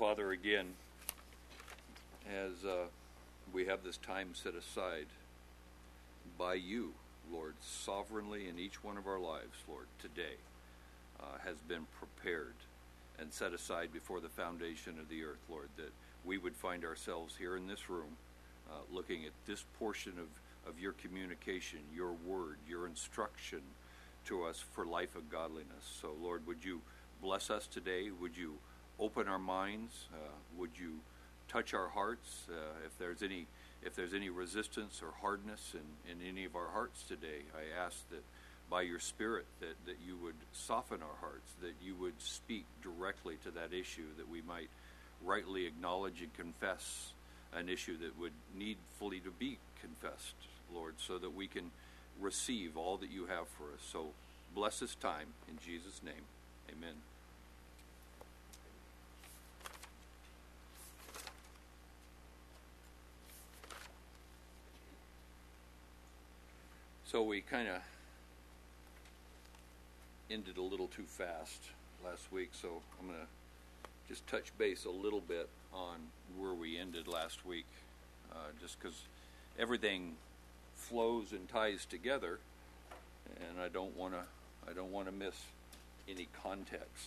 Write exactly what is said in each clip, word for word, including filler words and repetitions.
Father, again, as uh, we have this time set aside by you, Lord, sovereignly in each one of our lives, Lord, today uh, has been prepared and set aside before the foundation of the earth, Lord, that we would find ourselves here in this room uh, looking at this portion of, of your communication, your word, your instruction to us for life of godliness. So, Lord, would you bless us today? Would you open our minds? Uh, would you touch our hearts? Uh, if there's any if there's any resistance or hardness in, in any of our hearts today, I ask that by your Spirit that, that you would soften our hearts, that you would speak directly to that issue, that we might rightly acknowledge and confess an issue that would need fully to be confessed, Lord, so that we can receive all that you have for us. So bless this time in Jesus' name. Amen. So we kind of ended a little too fast last week, so I'm going to just touch base a little bit on where we ended last week, uh, just because everything flows and ties together, and I don't want to I don't want to miss any context.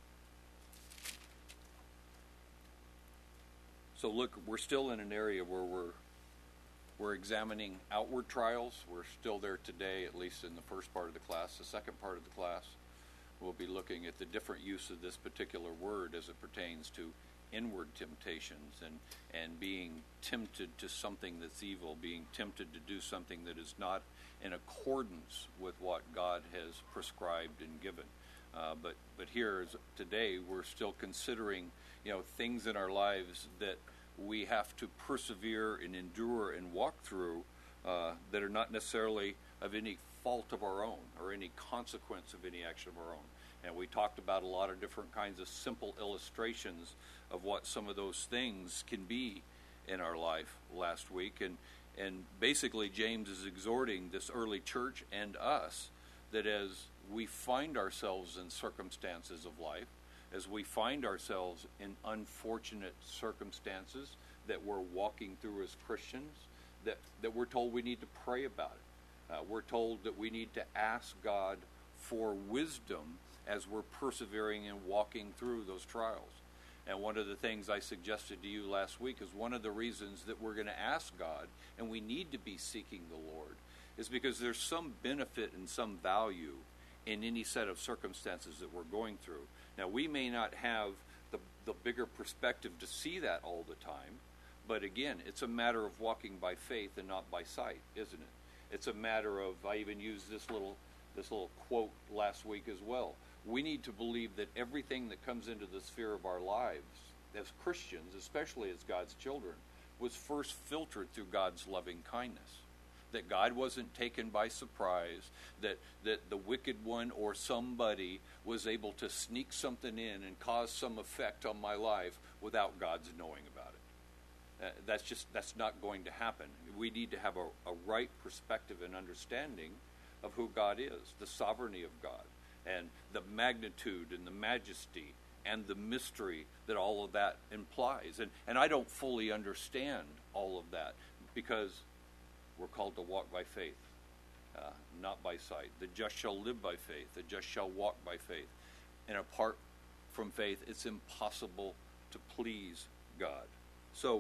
So look, we're still in an area where we're we're examining outward trials. We're still there today, at least in the first part of the class. The second part of the class, we'll be looking at the different use of this particular word as it pertains to inward temptations and, and being tempted to something that's evil, being tempted to do something that is not in accordance with what God has prescribed and given. Uh, but but here is, today we're still considering, you know, things in our lives that we have to persevere and endure and walk through uh, that are not necessarily of any fault of our own or any consequence of any action of our own. And we talked about a lot of different kinds of simple illustrations of what some of those things can be in our life last week. And, and basically James is exhorting this early church and us that as we find ourselves in circumstances of life, as we find ourselves in unfortunate circumstances that we're walking through as Christians, that, that we're told we need to pray about it. Uh, we're told that we need to ask God for wisdom as we're persevering and walking through those trials. And one of the things I suggested to you last week is one of the reasons that we're going to ask God, and we need to be seeking the Lord, is because there's some benefit and some value in any set of circumstances that we're going through. Now, we may not have the, the bigger perspective to see that all the time, but again, it's a matter of walking by faith and not by sight, isn't it? It's a matter of, I even used this little this little quote last week as well. We need to believe that everything that comes into the sphere of our lives as Christians, especially as God's children, was first filtered through God's loving kindness. That God wasn't taken by surprise, that, that the wicked one or somebody was able to sneak something in and cause some effect on my life without God's knowing about it. Uh, that's just, that's not going to happen. We need to have a, a right perspective and understanding of who God is, the sovereignty of God, and the magnitude and the majesty and the mystery that all of that implies. And, and I don't fully understand all of that because we're called to walk by faith, uh, not by sight. The just shall live by faith. The just shall walk by faith. And apart from faith, it's impossible to please God. So,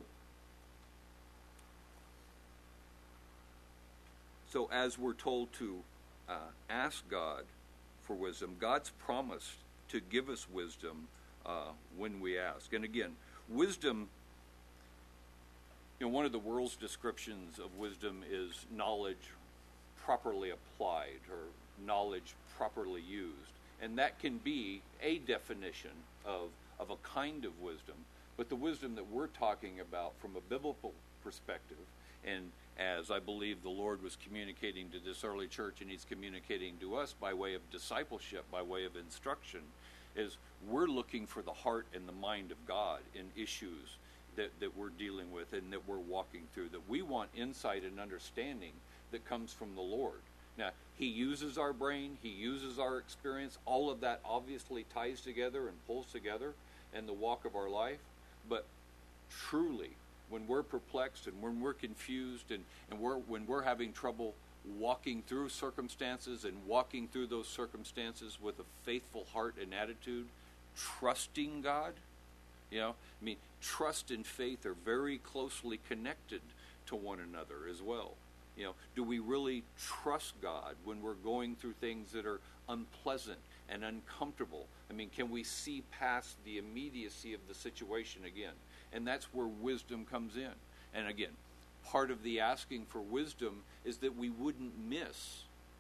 so as we're told to uh, ask God for wisdom, God's promised to give us wisdom uh, when we ask. And again, wisdom, you know, one of the world's descriptions of wisdom is knowledge properly applied or knowledge properly used. And that can be a definition of, of a kind of wisdom. But the wisdom that we're talking about from a biblical perspective, and as I believe the Lord was communicating to this early church and he's communicating to us by way of discipleship, by way of instruction, is we're looking for the heart and the mind of God in issues that, that we're dealing with and that we're walking through, that we want insight and understanding that comes from the Lord. Now, he uses our brain, he uses our experience, all of that obviously ties together and pulls together in the walk of our life, But truly, when we're perplexed and when we're confused and, and we're, when we're having trouble walking through circumstances and walking through those circumstances with a faithful heart and attitude, trusting God, you know, I mean, trust and faith are very closely connected to one another as well. You know, do we really trust God when we're going through things that are unpleasant and uncomfortable? I mean, can we see past the immediacy of the situation again? And that's where wisdom comes in. And again, part of the asking for wisdom is that we wouldn't miss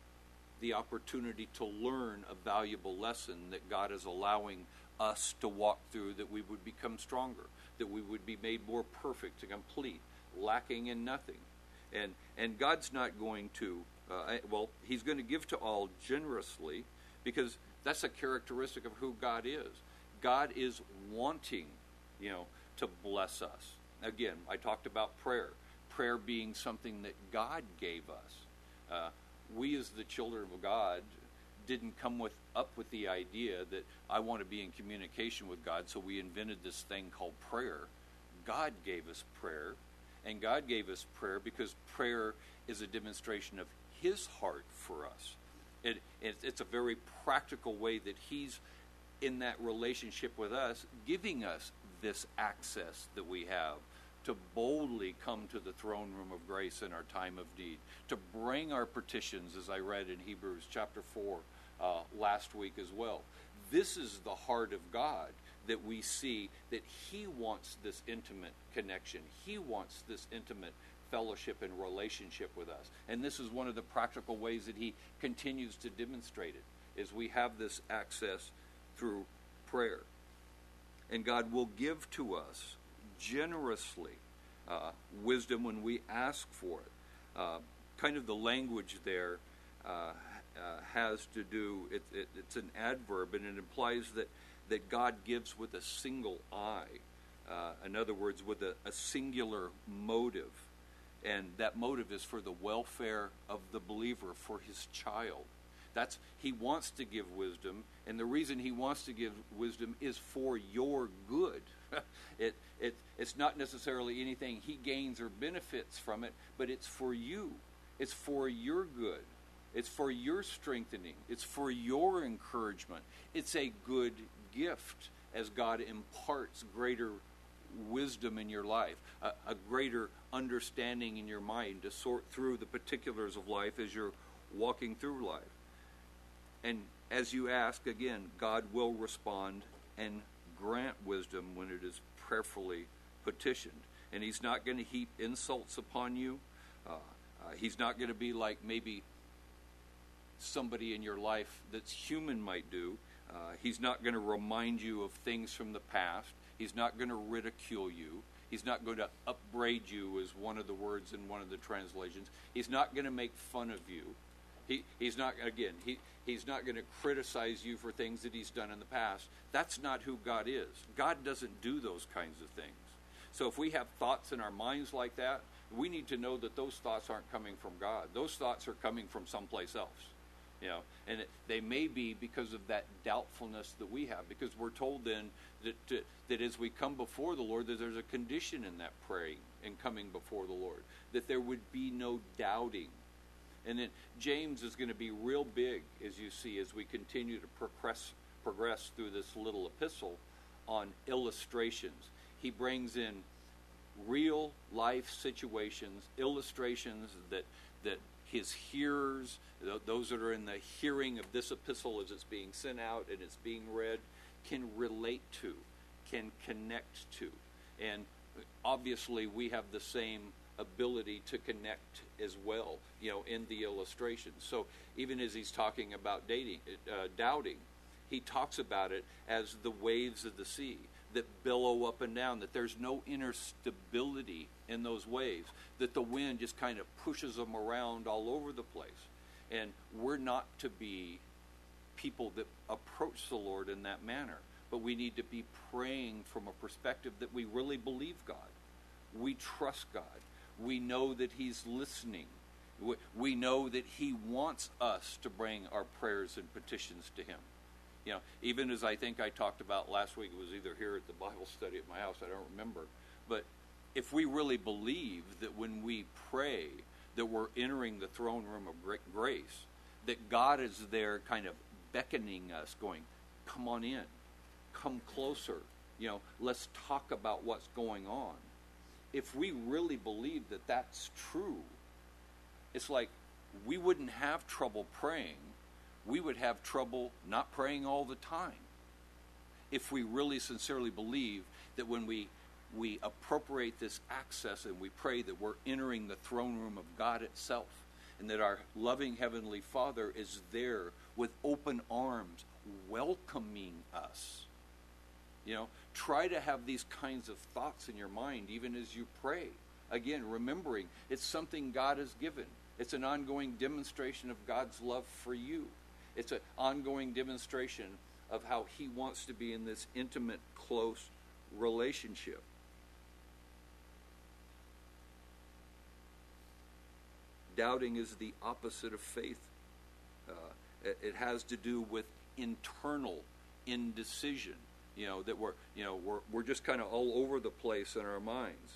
the opportunity to learn a valuable lesson that God is allowing us to walk through, that we would become stronger, that we would be made more perfect and complete, lacking in nothing. And and God's not going to, uh, well, he's going to give to all generously, because that's a characteristic of who God is. God is wanting, you know, to bless us. Again, I talked about prayer. Prayer being something that God gave us. Uh, we as the children of God didn't come with up with the idea that I want to be in communication with God, so we invented this thing called prayer. God gave us prayer, and God gave us prayer because prayer is a demonstration of his heart for us. It, it, it's a very practical way that he's in that relationship with us, giving us this access that we have to boldly come to the throne room of grace in our time of need, to bring our petitions, as I read in Hebrews chapter four uh, last week as well. This is the heart of God, that we see that he wants this intimate connection. He wants this intimate fellowship and relationship with us. And this is one of the practical ways that he continues to demonstrate it, is we have this access through prayer. And God will give to us generously uh, wisdom when we ask for it. Uh, kind of the language there uh, uh, has to do, it, it, it's an adverb, and it implies that, that God gives with a single eye. Uh, in other words, with a, a singular motive. And that motive is for the welfare of the believer, for his child. That's, he wants to give wisdom, and the reason he wants to give wisdom is for your good. it, it, it's not necessarily anything he gains or benefits from it, but it's for you. It's for your good. It's for your strengthening. It's for your encouragement. It's a good gift as God imparts greater wisdom in your life, a, a greater understanding in your mind to sort through the particulars of life as you're walking through life. And as you ask, again, God will respond and grant wisdom when it is prayerfully petitioned. And he's not going to heap insults upon you. Uh, uh, he's not going to be like maybe somebody in your life that's human might do. Uh, he's not going to remind you of things from the past. He's not going to ridicule you. He's not going to upbraid you, as one of the words in one of the translations. He's not going to make fun of you. He, he's not, again, he, he's not going to criticize you for things that he's done in the past. That's not who God is. God doesn't do those kinds of things. So if we have thoughts in our minds like that, we need to know that those thoughts aren't coming from God. Those thoughts are coming from someplace else. You know, and it, they may be because of that doubtfulness that we have, because we're told then that to, that as we come before the Lord, that there's a condition in that praying and coming before the Lord, that there would be no doubting. And then James is going to be real big, as you see, as we continue to progress progress through this little epistle on illustrations. He brings in real life situations, illustrations that that his hearers, those that are in the hearing of this epistle as it's being sent out and it's being read, can relate to, can connect to. And obviously we have the same ability to connect as well, you know, in the illustration. So even as he's talking about dating, uh, doubting, he talks about it as the waves of the sea that billow up and down, that there's no inner stability in those waves, that the wind just kind of pushes them around all over the place. And we're not to be people that approach the Lord in that manner, but we need to be praying from a perspective that we really believe God. We trust God. We know that he's listening. We know that he wants us to bring our prayers and petitions to him. You know, even as I think I talked about last week, it was either here at the Bible study at my house, I don't remember. But if we really believe that when we pray that we're entering the throne room of grace, that God is there kind of beckoning us, going, come on in, come closer, you know, let's talk about what's going on. If we really believe that that's true, it's like we wouldn't have trouble praying. We would have trouble not praying all the time. If we really sincerely believe that when we we appropriate this access and we pray that we're entering the throne room of God itself, and that our loving Heavenly Father is there with open arms welcoming us. You know, try to have these kinds of thoughts in your mind even as you pray. Again, remembering it's something God has given. It's an ongoing demonstration of God's love for you. It's an ongoing demonstration of how He wants to be in this intimate, close relationship. Doubting is the opposite of faith. Uh, it, it has to do with internal indecision. You know, that we're, you know, we're, we're just kind of all over the place in our minds.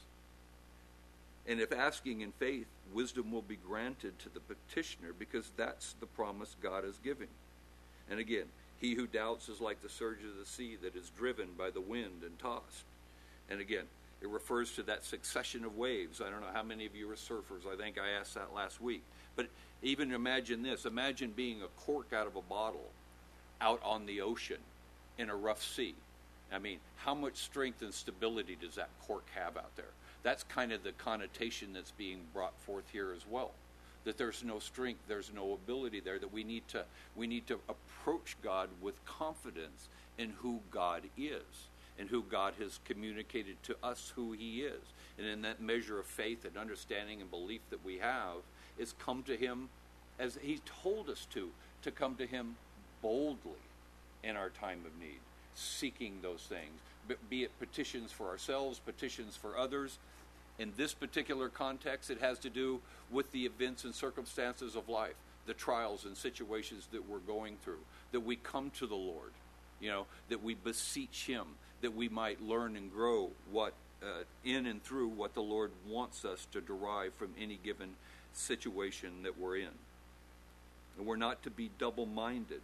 And if asking in faith, wisdom will be granted to the petitioner, because that's the promise God is giving. And again, he who doubts is like the surge of the sea that is driven by the wind and tossed. And again, it refers to that succession of waves. I don't know how many of you are surfers. I think I asked that last week. But even imagine this. Imagine being a cork out of a bottle out on the ocean in a rough sea. I mean, how much strength and stability does that cork have out there? That's kind of the connotation that's being brought forth here as well. That there's no strength, there's no ability there, that we need to we need to approach God with confidence in who God is, and who God has communicated to us who He is. And in that measure of faith and understanding and belief that we have, is come to Him as He told us to, to come to Him boldly in our time of need, seeking those things, be it petitions for ourselves, petitions for others. In this particular context, it has to do with the events and circumstances of life, the trials and situations that we're going through, that we come to the Lord, you know, that we beseech Him, that we might learn and grow what uh, in and through what the Lord wants us to derive from any given situation that we're in. And we're not to be double-minded.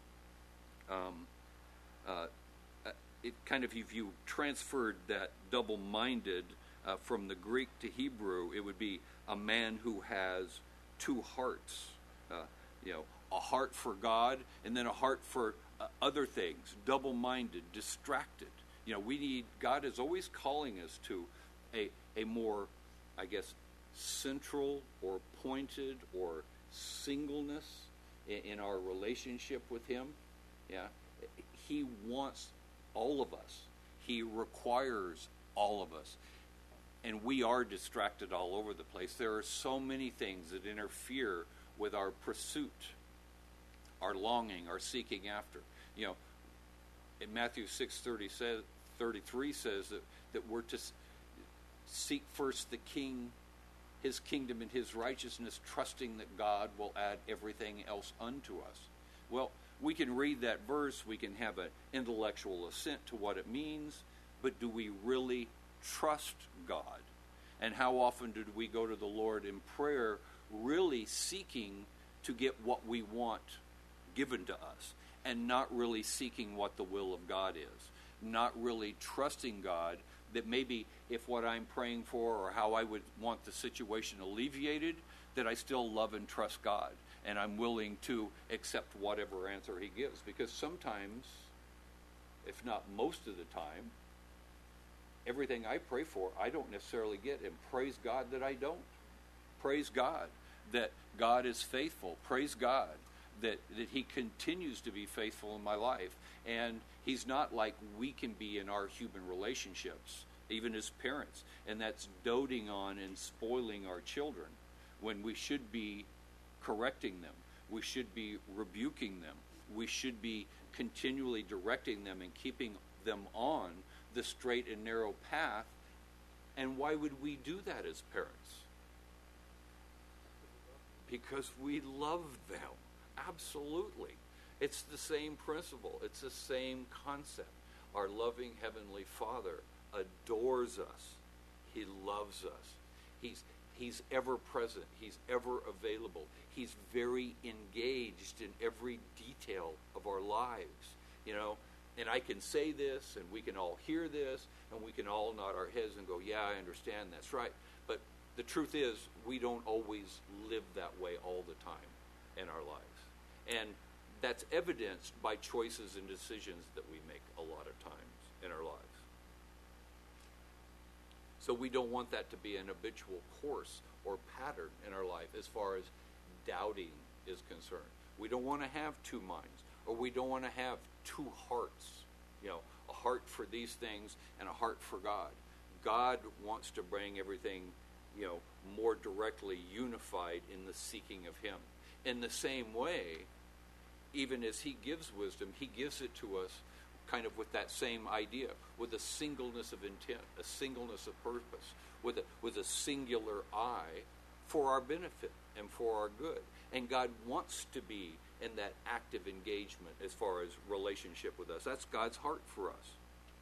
Um, uh, it kind of, if you transferred that double-minded uh, from the Greek to Hebrew, it would be a man who has two hearts. Uh, you know, a heart for God and then a heart for uh, other things. Double-minded, distracted. You know, we need, God is always calling us to a a more, I guess, central or pointed or singleness in, in our relationship with Him. Yeah, He wants all of us. He requires all of us. And we are distracted all over the place. There are so many things that interfere with our pursuit, our longing, our seeking after. You know, in Matthew six thirty says, thirty-three says that, that we're to seek first the King, His kingdom and His righteousness, trusting that God will add everything else unto us. Well, we can read that verse, we can have an intellectual assent to what it means, but do we really trust God? And how often do we go to the Lord in prayer really seeking to get what we want given to us, and not really seeking what the will of God is? Not really trusting God that maybe if what I'm praying for or how I would want the situation alleviated, that I still love and trust God, and I'm willing to accept whatever answer He gives. Because sometimes, if not most of the time, everything I pray for, I don't necessarily get, and praise God that I don't. Praise God that God is faithful. Praise God that, that He continues to be faithful in my life. And He's not like we can be in our human relationships, even as parents, and that's doting on and spoiling our children, when we should be correcting them. We should be rebuking them. We should be continually directing them and keeping them on the straight and narrow path. And why would we do that as parents? Because we love them. Absolutely. It's the same principle. It's the same concept. Our loving Heavenly Father adores us. He loves us. He's, he's ever present. He's ever available. He's very engaged in every detail of our lives. You know, and I can say this, and we can all hear this, and we can all nod our heads and go, yeah, I understand, that's right. But the truth is, we don't always live that way all the time in our lives. And that's evidenced by choices and decisions that we make a lot of times in our lives. So we don't want that to be an habitual course or pattern in our life as far as doubting is concerned. We don't want to have two minds, or we don't want to have two hearts, you know, a heart for these things and a heart for God. God wants to bring everything, you know, more directly unified in the seeking of Him. In the same way, even as He gives wisdom, He gives it to us kind of with that same idea, with a singleness of intent, a singleness of purpose, with a, with a singular eye for our benefit and for our good. And God wants to be in that active engagement as far as relationship with us. That's God's heart for us.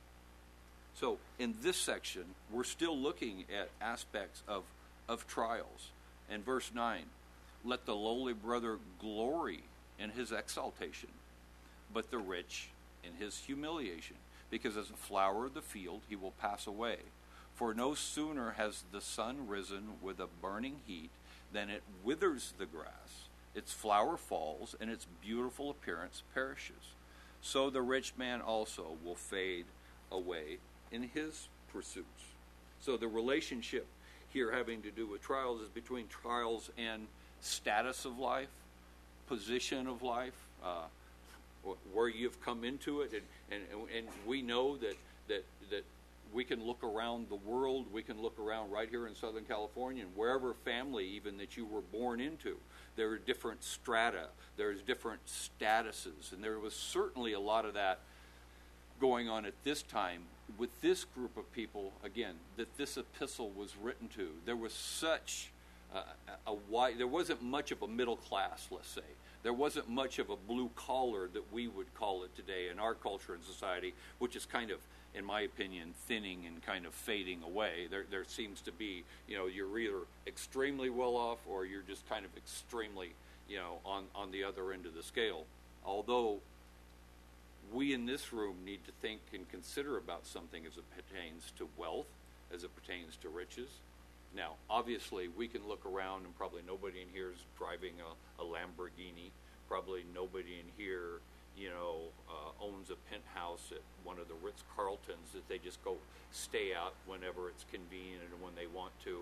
So in this section, we're still looking at aspects of, of trials. In verse nine, let the lowly brother glory in his exaltation, but the rich in his humiliation, because as a flower of the field he will pass away. For no sooner has the sun risen with a burning heat than it withers the grass, its flower falls, and its beautiful appearance perishes. So the rich man also will fade away in his pursuits. So the relationship here having to do with trials is between trials and status of life, position of life, uh, where you've come into it, and, and, and we know that, that, that we can look around the world, we can look around right here in Southern California, and wherever family even that you were born into, there are different strata, there's different statuses, and there was certainly a lot of that going on at this time with this group of people, again, that this epistle was written to. There was such uh, a wide, there wasn't much of a middle class, let's say. There wasn't much of a blue collar that we would call it today in our culture and society, which is kind of, in my opinion, thinning and kind of fading away. There, there seems to be, you know, you're either extremely well off or you're just kind of extremely, you know, on, on the other end of the scale. Although we in this room need to think and consider about something as it pertains to wealth, as it pertains to riches. Now, obviously, we can look around, and probably nobody in here is driving a, a Lamborghini. Probably nobody in here, you know, uh, owns a penthouse at one of the Ritz-Carltons that they just go stay out whenever it's convenient and when they want to.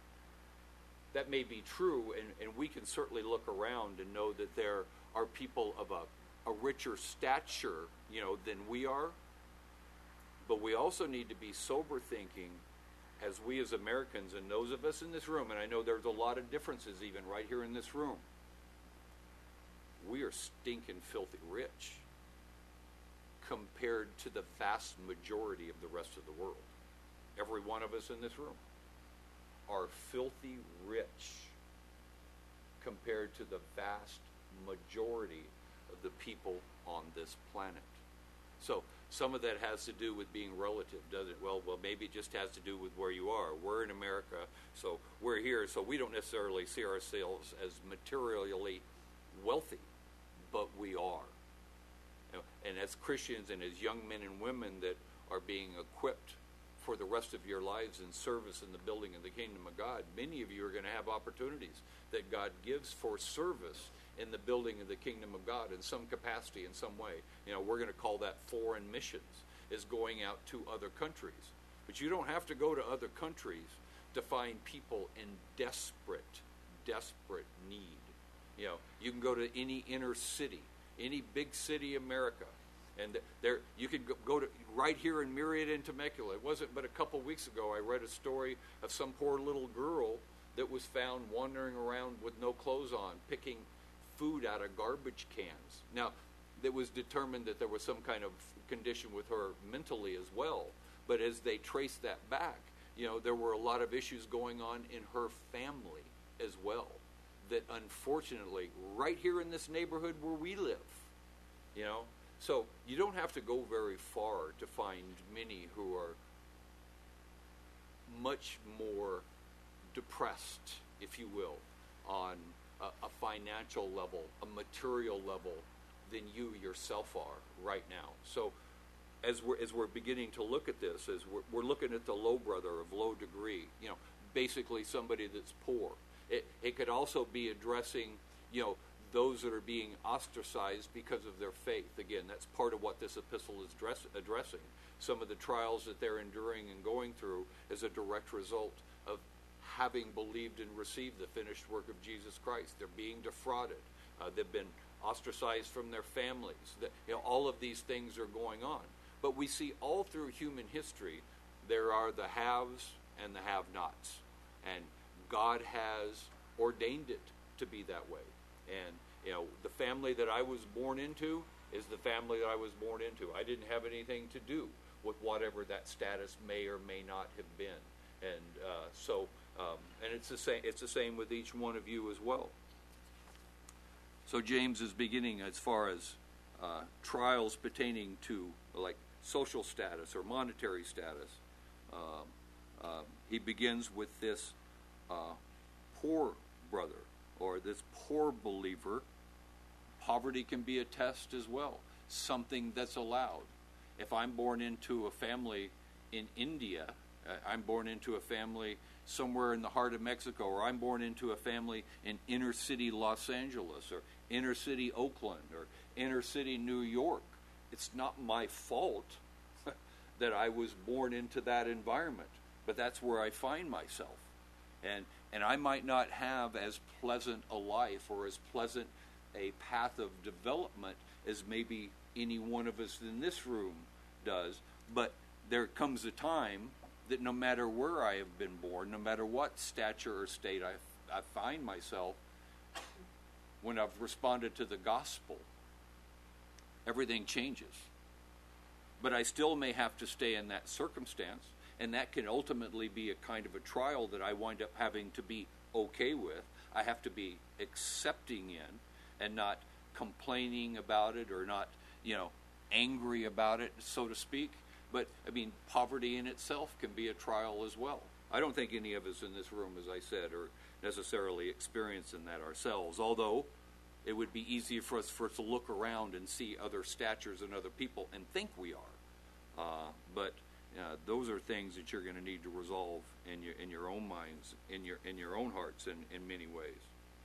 That may be true, and, and we can certainly look around and know that there are people of a, a richer stature, you know, than we are. But we also need to be sober thinking as we as Americans, and those of us in this room, and I know there's a lot of differences even right here in this room, we are stinking filthy rich compared to the vast majority of the rest of the world. Every one of us in this room are filthy rich compared to the vast majority of the people on this planet. So some of that has to do with being relative, doesn't it? Well, well, maybe it just has to do with where you are. We're in America, so we're here, so we don't necessarily see ourselves as materially wealthy, but we are. And as Christians and as young men and women that are being equipped for the rest of your lives in service in the building of the kingdom of God, many of you are going to have opportunities that God gives for service in the building of the kingdom of God in some capacity, in some way. You know, we're going to call that foreign missions, is going out to other countries. But you don't have to go to other countries to find people in desperate, desperate need. You know, you can go to any inner city, any big city America, and there you can go, go to right here in Myriad and Temecula. It wasn't but a couple weeks ago I read a story of some poor little girl that was found wandering around with no clothes on, picking food out of garbage cans. Now, it was determined that there was some kind of condition with her mentally as well. But as they traced that back, you know, there were a lot of issues going on in her family as well. That unfortunately, right here in this neighborhood where we live, You know? So you don't have to go very far to find many who are much more depressed, if you will, on a, a financial level, a material level, than you yourself are right now. So as we're, as we're beginning to look at this, as we're, we're looking at the low brother of low degree, you know, basically somebody that's poor. It, it could also be addressing, you know, those that are being ostracized because of their faith. Again, that's part of what this epistle is dress, addressing. Some of the trials that they're enduring and going through is a direct result of having believed and received the finished work of Jesus Christ. They're being defrauded. Uh, they've been ostracized from their families. The, you know, all of these things are going on. But we see all through human history, there are the haves and the have-nots. And God has ordained it to be that way. And, you know, the family that I was born into is the family that I was born into. I didn't have anything to do with whatever that status may or may not have been. And uh, so, um, and it's the same. It's the same with each one of you as well. So James is beginning as far as uh, trials pertaining to like social status or monetary status. Um, um, he begins with this uh, poor brother or this poor believer. Poverty can be a test as well, something that's allowed. If I'm born into a family in India, uh, I'm born into a family somewhere in the heart of Mexico, or I'm born into a family in inner city Los Angeles, or inner city Oakland, or inner city New York, it's not my fault that I was born into that environment, but that's where I find myself. And and I might not have as pleasant a life or as pleasant a path of development as maybe any one of us in this room does, but there comes a time that no matter where I have been born, no matter what stature or state I, I find myself, when I've responded to the gospel, everything changes. But I still may have to stay in that circumstance, and that can ultimately be a kind of a trial that I wind up having to be okay with. I have to be accepting in and not complaining about it or not, you know, angry about it, so to speak. But, I mean, poverty in itself can be a trial as well. I don't think any of us in this room, as I said, are necessarily experiencing that ourselves, although it would be easier for us, for us to look around and see other statures and other people and think we are. Uh, but uh, those are things that you're going to need to resolve in your in your own minds, in your in your own hearts, in, in many ways.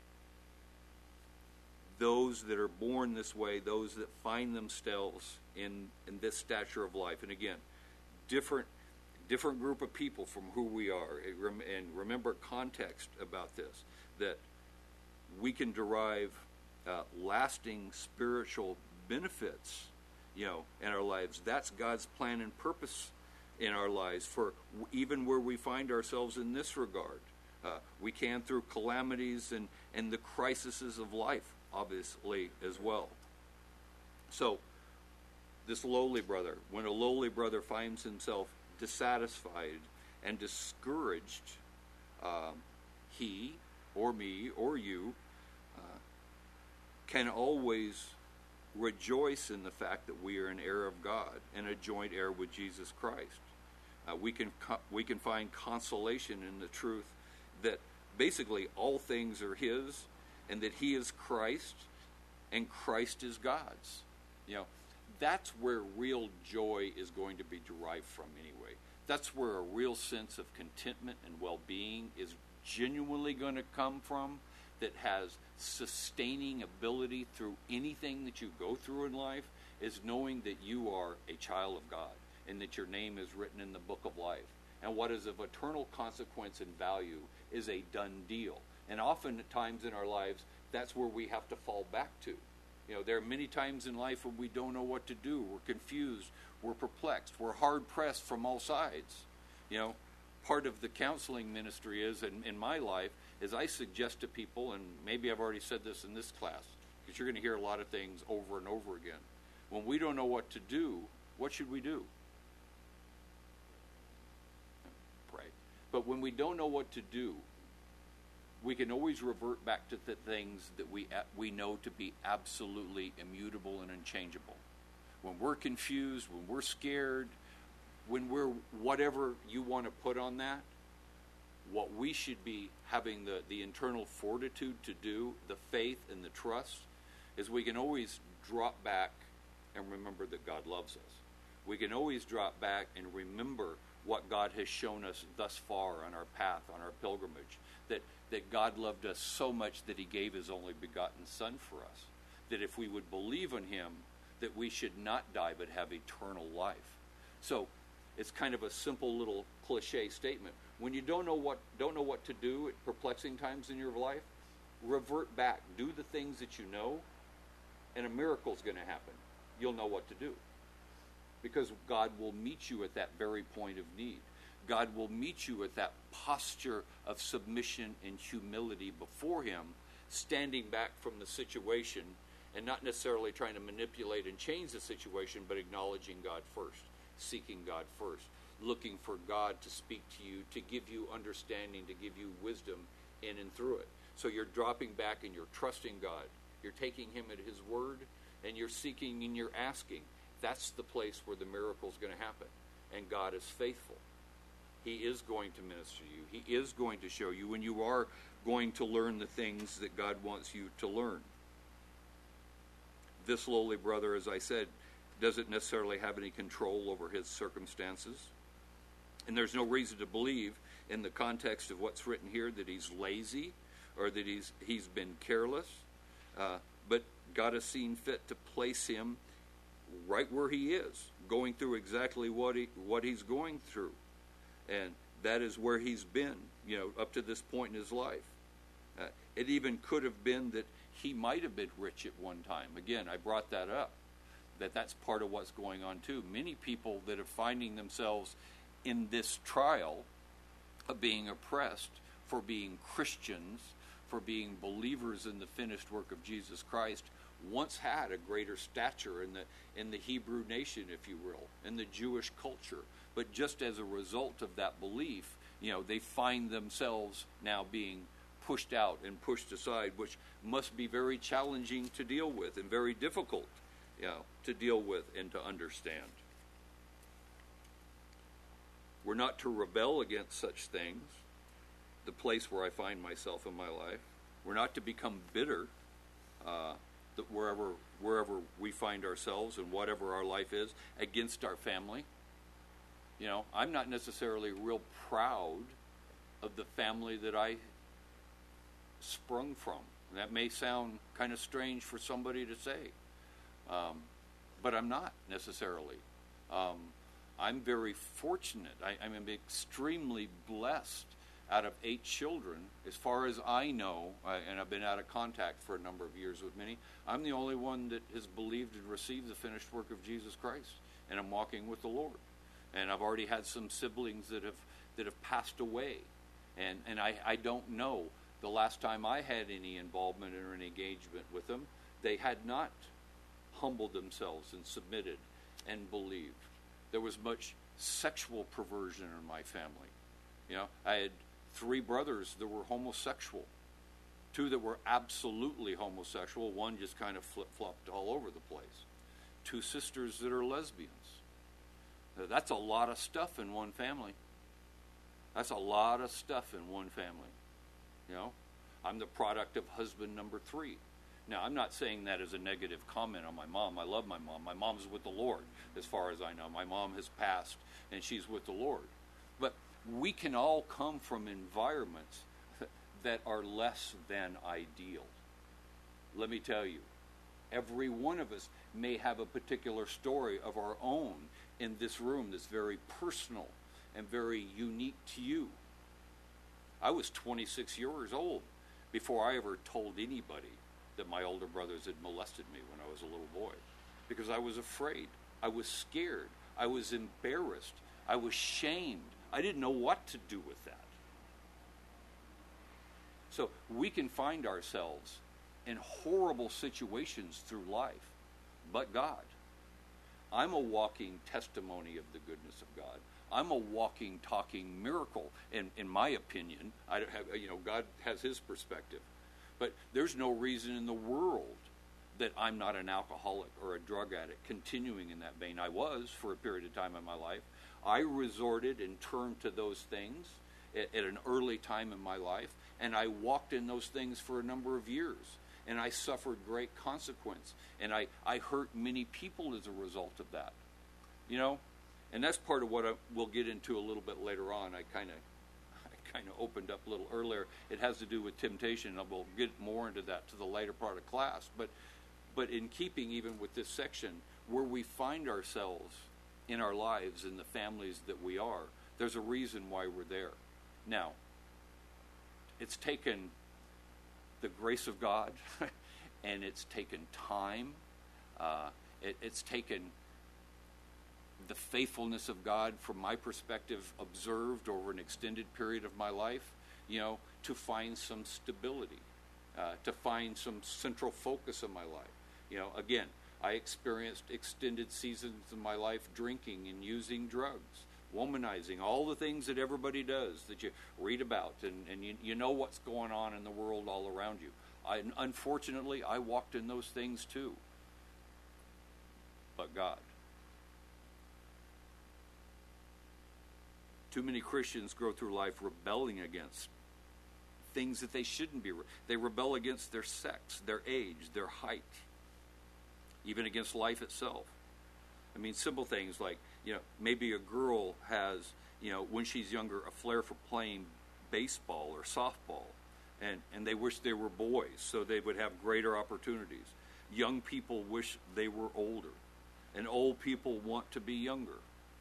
Those that are born this way, those that find themselves in, in this stature of life, and again, different different group of people from who we are, and remember context about this, that we can derive uh, lasting spiritual benefits, you know, in our lives. That's God's plan and purpose in our lives, for even where we find ourselves in this regard. Uh, we can through calamities and, and the crises of life, obviously, as well. So, this lowly brother, when a lowly brother finds himself dissatisfied and discouraged, um, he or me or you uh, can always rejoice in the fact that we are an heir of God and a joint heir with Jesus Christ. Uh, we can co- we can find consolation in the truth that basically all things are His, and that He is Christ, and Christ is God's. You know, that's where real joy is going to be derived from anyway. That's where a real sense of contentment and well-being is genuinely going to come from, that has sustaining ability through anything that you go through in life, is knowing that you are a child of God and that your name is written in the book of life. And what is of eternal consequence and value is a done deal. And often at times in our lives, that's where we have to fall back to. You know, there are many times in life when we don't know what to do. We're confused. We're perplexed. We're hard-pressed from all sides. You know, part of the counseling ministry is, in, in my life, is I suggest to people, and maybe I've already said this in this class, because you're going to hear a lot of things over and over again. When we don't know what to do, what should we do? Pray. But when we don't know what to do, we can always revert back to the things that we we know to be absolutely immutable and unchangeable. When we're confused, when we're scared, when we're whatever you want to put on that, what we should be having the, the internal fortitude to do, the faith and the trust, is we can always drop back and remember that God loves us. We can always drop back and remember what God has shown us thus far on our path, on our pilgrimage, that, that God loved us so much that he gave his only begotten Son for us, that if we would believe in him, that we should not die but have eternal life. So it's kind of a simple little cliche statement. When you don't know what don't know what to do at perplexing times in your life, revert back, do the things that you know, and a miracle is going to happen. You'll know what to do. Because God will meet you at that very point of need. God will meet you at that posture of submission and humility before him, standing back from the situation and not necessarily trying to manipulate and change the situation, but acknowledging God first, seeking God first, looking for God to speak to you, to give you understanding, to give you wisdom in and through it. So you're dropping back and you're trusting God. You're taking him at his word, and you're seeking and you're asking. That's the place where the miracle is going to happen. And God is faithful. He is going to minister to you. He is going to show you when you are going to learn the things that God wants you to learn. This lowly brother, as I said, doesn't necessarily have any control over his circumstances. And there's no reason to believe, in the context of what's written here, that he's lazy or that he's he's been careless. Uh, but God has seen fit to place him right where he is, going through exactly what he what he's going through. And that is where he's been, you know, up to this point in his life. Uh, it even could have been that he might have been rich at one time. Again, I brought that up, that that's part of what's going on too. Many people that are finding themselves in this trial of being oppressed for being Christians, for being believers in the finished work of Jesus Christ, once had a greater stature in the in the Hebrew nation, if you will, in the Jewish culture. But just as a result of that belief, you know, they find themselves now being pushed out and pushed aside, which must be very challenging to deal with and very difficult, you know, to deal with and to understand. We're not to rebel against such things, the place where I find myself in my life. We're not to become bitter uh, that wherever wherever we find ourselves and whatever our life is against our family. You know, I'm not necessarily real proud of the family that I sprung from. And that may sound kind of strange for somebody to say, um, but I'm not necessarily. Um, I'm very fortunate. I, I'm extremely blessed. Out of eight children, as far as I know, uh, and I've been out of contact for a number of years with many, I'm the only one that has believed and received the finished work of Jesus Christ, and I'm walking with the Lord. And I've already had some siblings that have that have passed away, and and I, I don't know the last time I had any involvement or an engagement with them, they had not humbled themselves and submitted and believed. There was much sexual perversion in my family. You know, I had three brothers that were homosexual, two that were absolutely homosexual, one just kind of flip-flopped all over the place, two sisters that are lesbians. Now, that's a lot of stuff in one family. That's a lot of stuff in one family. You know, I'm the product of husband number three. Now, I'm not saying that as a negative comment on my mom. I love my mom. My mom's with the Lord, as far as I know. My mom has passed, and she's with the Lord. But we can all come from environments that are less than ideal. Let me tell you, every one of us may have a particular story of our own in this room that's very personal and very unique to you. I was twenty-six years old before I ever told anybody that my older brothers had molested me when I was a little boy, because I was afraid. I was scared. I was embarrassed. I was shamed. I didn't know what to do with that. So we can find ourselves in horrible situations through life, but God. I'm a walking testimony of the goodness of God. I'm a walking, talking miracle, in, in my opinion. I don't have, you know, God has his perspective. But there's no reason in the world that I'm not an alcoholic or a drug addict, continuing in that vein. I was for a period of time in my life. I resorted and turned to those things at, at an early time in my life, and I walked in those things for a number of years, and I suffered great consequence, and I, I hurt many people as a result of that. You know, and that's part of what I, we'll get into a little bit later on. I kind of I kind of opened up a little earlier. It has to do with temptation, and we'll get more into that to the later part of class. But but in keeping even with this section, where we find ourselves in our lives, in the families that we are, there's a reason why we're there. Now, it's taken the grace of God, and it's taken time. Uh, it, it's taken the faithfulness of God, from my perspective, observed over an extended period of my life, you know, to find some stability, uh, to find some central focus in my life. You know, again, I experienced extended seasons of my life drinking and using drugs, womanizing, all the things that everybody does that you read about, and, and you, you know what's going on in the world all around you. I, unfortunately, I walked in those things too. But God. Too many Christians go through life rebelling against things that they shouldn't be. They rebel against their sex, their age, their height, even against life itself. I mean, simple things like, you know, maybe a girl has, you know, when she's younger, a flair for playing baseball or softball, and, and they wish they were boys so they would have greater opportunities. Young people wish they were older, and old people want to be younger.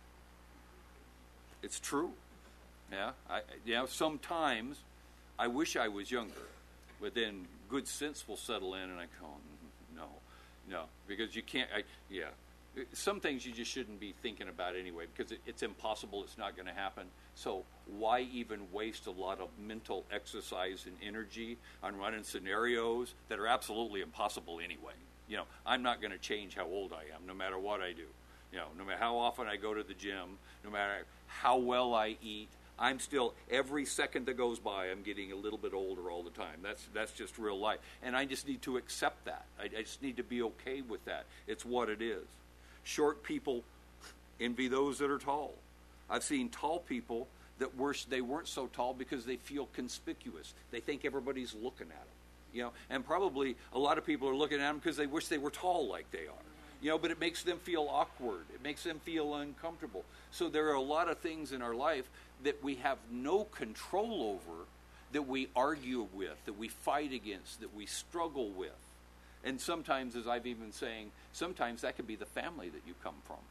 It's true. Yeah, I, you know, sometimes I wish I was younger, but then good sense will settle in, and I go, no, no, because you can't. I, yeah, some things you just shouldn't be thinking about anyway, because it, it's impossible. It's not going to happen. So why even waste a lot of mental exercise and energy on running scenarios that are absolutely impossible anyway? You know, I'm not going to change how old I am, no matter what I do. You know, no matter how often I go to the gym, no matter how well I eat, I'm still, every second that goes by, I'm getting a little bit older all the time. That's that's just real life. And I just need to accept that. I, I just need to be okay with that. It's what it is. Short people envy those that are tall. I've seen tall people that wish they weren't so tall because they feel conspicuous. They think everybody's looking at them. You know, and probably a lot of people are looking at them because they wish they were tall like they are. You know, but it makes them feel awkward. It makes them feel uncomfortable. So there are a lot of things in our life that we have no control over, that we argue with, that we fight against, that we struggle with. And sometimes, as I've even saying, sometimes that could be the family that you come from.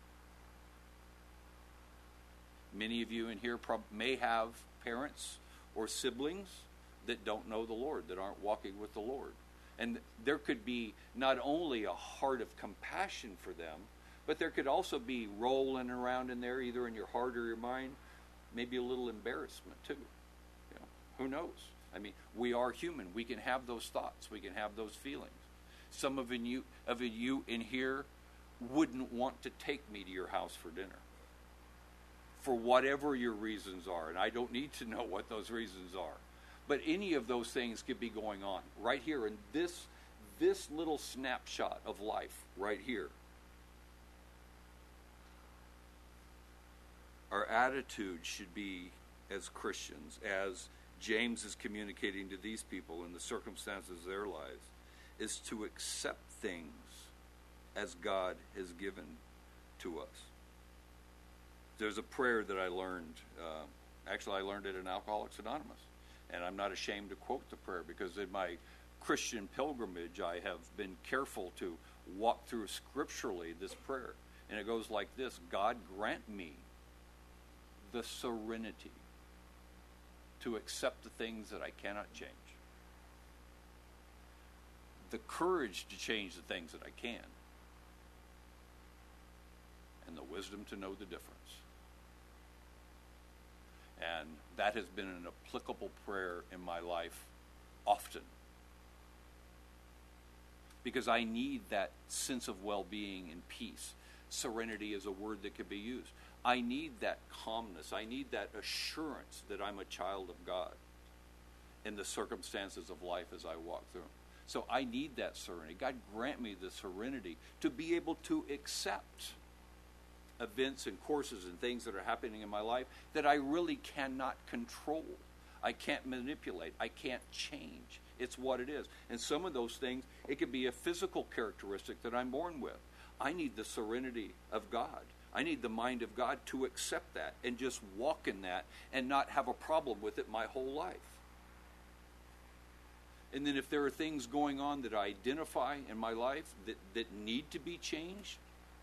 Many of you in here prob- may have parents or siblings that don't know the Lord, that aren't walking with the Lord. And there could be not only a heart of compassion for them, but there could also be rolling around in there, either in your heart or your mind, maybe a little embarrassment too. You know, who knows? I mean, we are human. We can have those thoughts. We can have those feelings. Some of you, of you in here wouldn't want to take me to your house for dinner, for whatever your reasons are. And I don't need to know what those reasons are. But any of those things could be going on right here in this, this little snapshot of life right here. Our attitude should be, as Christians, as James is communicating to these people in the circumstances of their lives, is to accept things as God has given to us. There's a prayer that I learned. Uh, actually, I learned it in Alcoholics Anonymous. And I'm not ashamed to quote the prayer, because in my Christian pilgrimage, I have been careful to walk through scripturally this prayer. And it goes like this: God, grant me the serenity to accept the things that I cannot change, the courage to change the things that I can, and the wisdom to know the difference. And that has been an applicable prayer in my life often, because I need that sense of well-being and peace. Serenity is a word that can be used. I need that calmness. I need that assurance that I'm a child of God in the circumstances of life as I walk through them. So I need that serenity. God grant me the serenity to be able to accept events and courses and things that are happening in my life that I really cannot control. I can't manipulate. I can't change. It's what it is. And some of those things, it could be a physical characteristic that I'm born with. I need the serenity of God. I need the mind of God to accept that and just walk in that and not have a problem with it my whole life. And then if there are things going on that I identify in my life that, that need to be changed,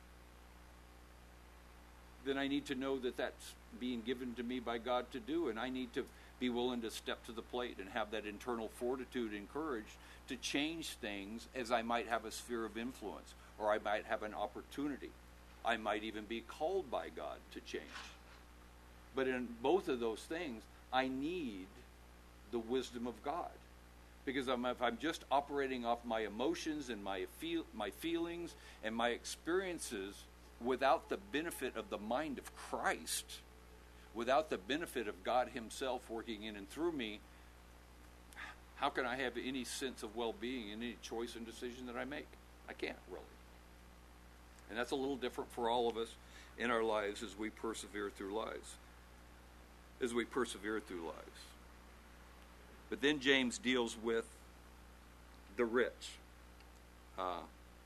then I need to know that that's being given to me by God to do, and I need to be willing to step to the plate and have that internal fortitude and courage to change things as I might have a sphere of influence, or I might have an opportunity. I might even be called by God to change. But in both of those things, I need the wisdom of God. Because I'm, if I'm just operating off my emotions and my feel, my feelings and my experiences without the benefit of the mind of Christ, without the benefit of God himself working in and through me, how can I have any sense of well-being in any choice and decision that I make? I can't, really. And that's a little different for all of us in our lives as we persevere through lives. As we persevere through lives. But then James deals with the rich. Uh,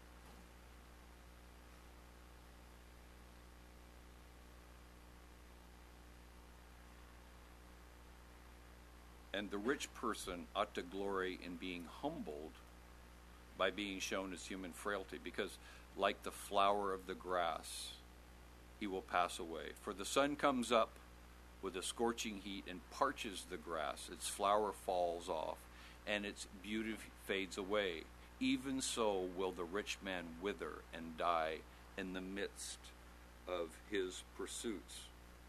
and the rich person ought to glory in being humbled by being shown his human frailty, because like the flower of the grass, he will pass away. For the sun comes up with a scorching heat and parches the grass, its flower falls off, and its beauty fades away. Even so will the rich man wither and die in the midst of his pursuits.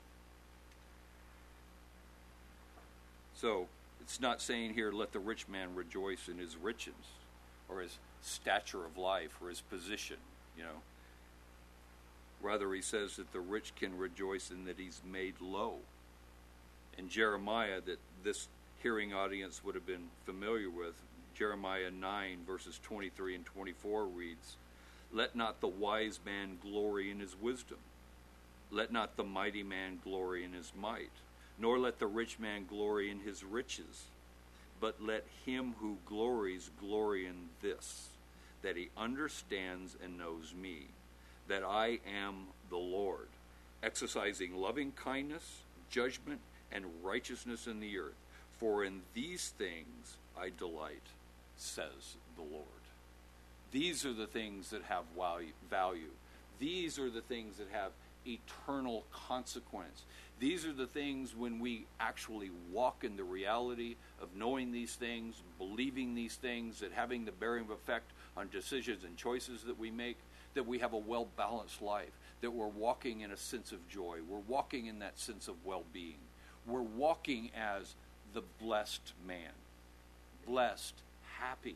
So, it's not saying here, let the rich man rejoice in his riches, or his stature of life, or his position, you know. Rather, he says that the rich can rejoice in that he's made low. In Jeremiah, that this hearing audience would have been familiar with, Jeremiah nine, verses twenty-three and twenty-four reads, "Let not the wise man glory in his wisdom. Let not the mighty man glory in his might, nor let the rich man glory in his riches. But let him who glories glory in this, that he understands and knows me, that I am the Lord, exercising loving kindness, judgment, and righteousness in the earth. For in these things I delight, says the Lord." These are the things that have value. These are the things that have eternal consequence. These are the things when we actually walk in the reality of knowing these things, believing these things, that having the bearing of effect on decisions and choices that we make, that we have a well-balanced life, that we're walking in a sense of joy. We're walking in that sense of well-being. We're walking as the blessed man. Blessed, happy.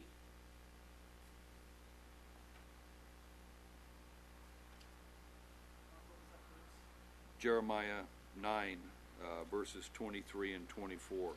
Jeremiah nine, uh, verses twenty-three and twenty-four.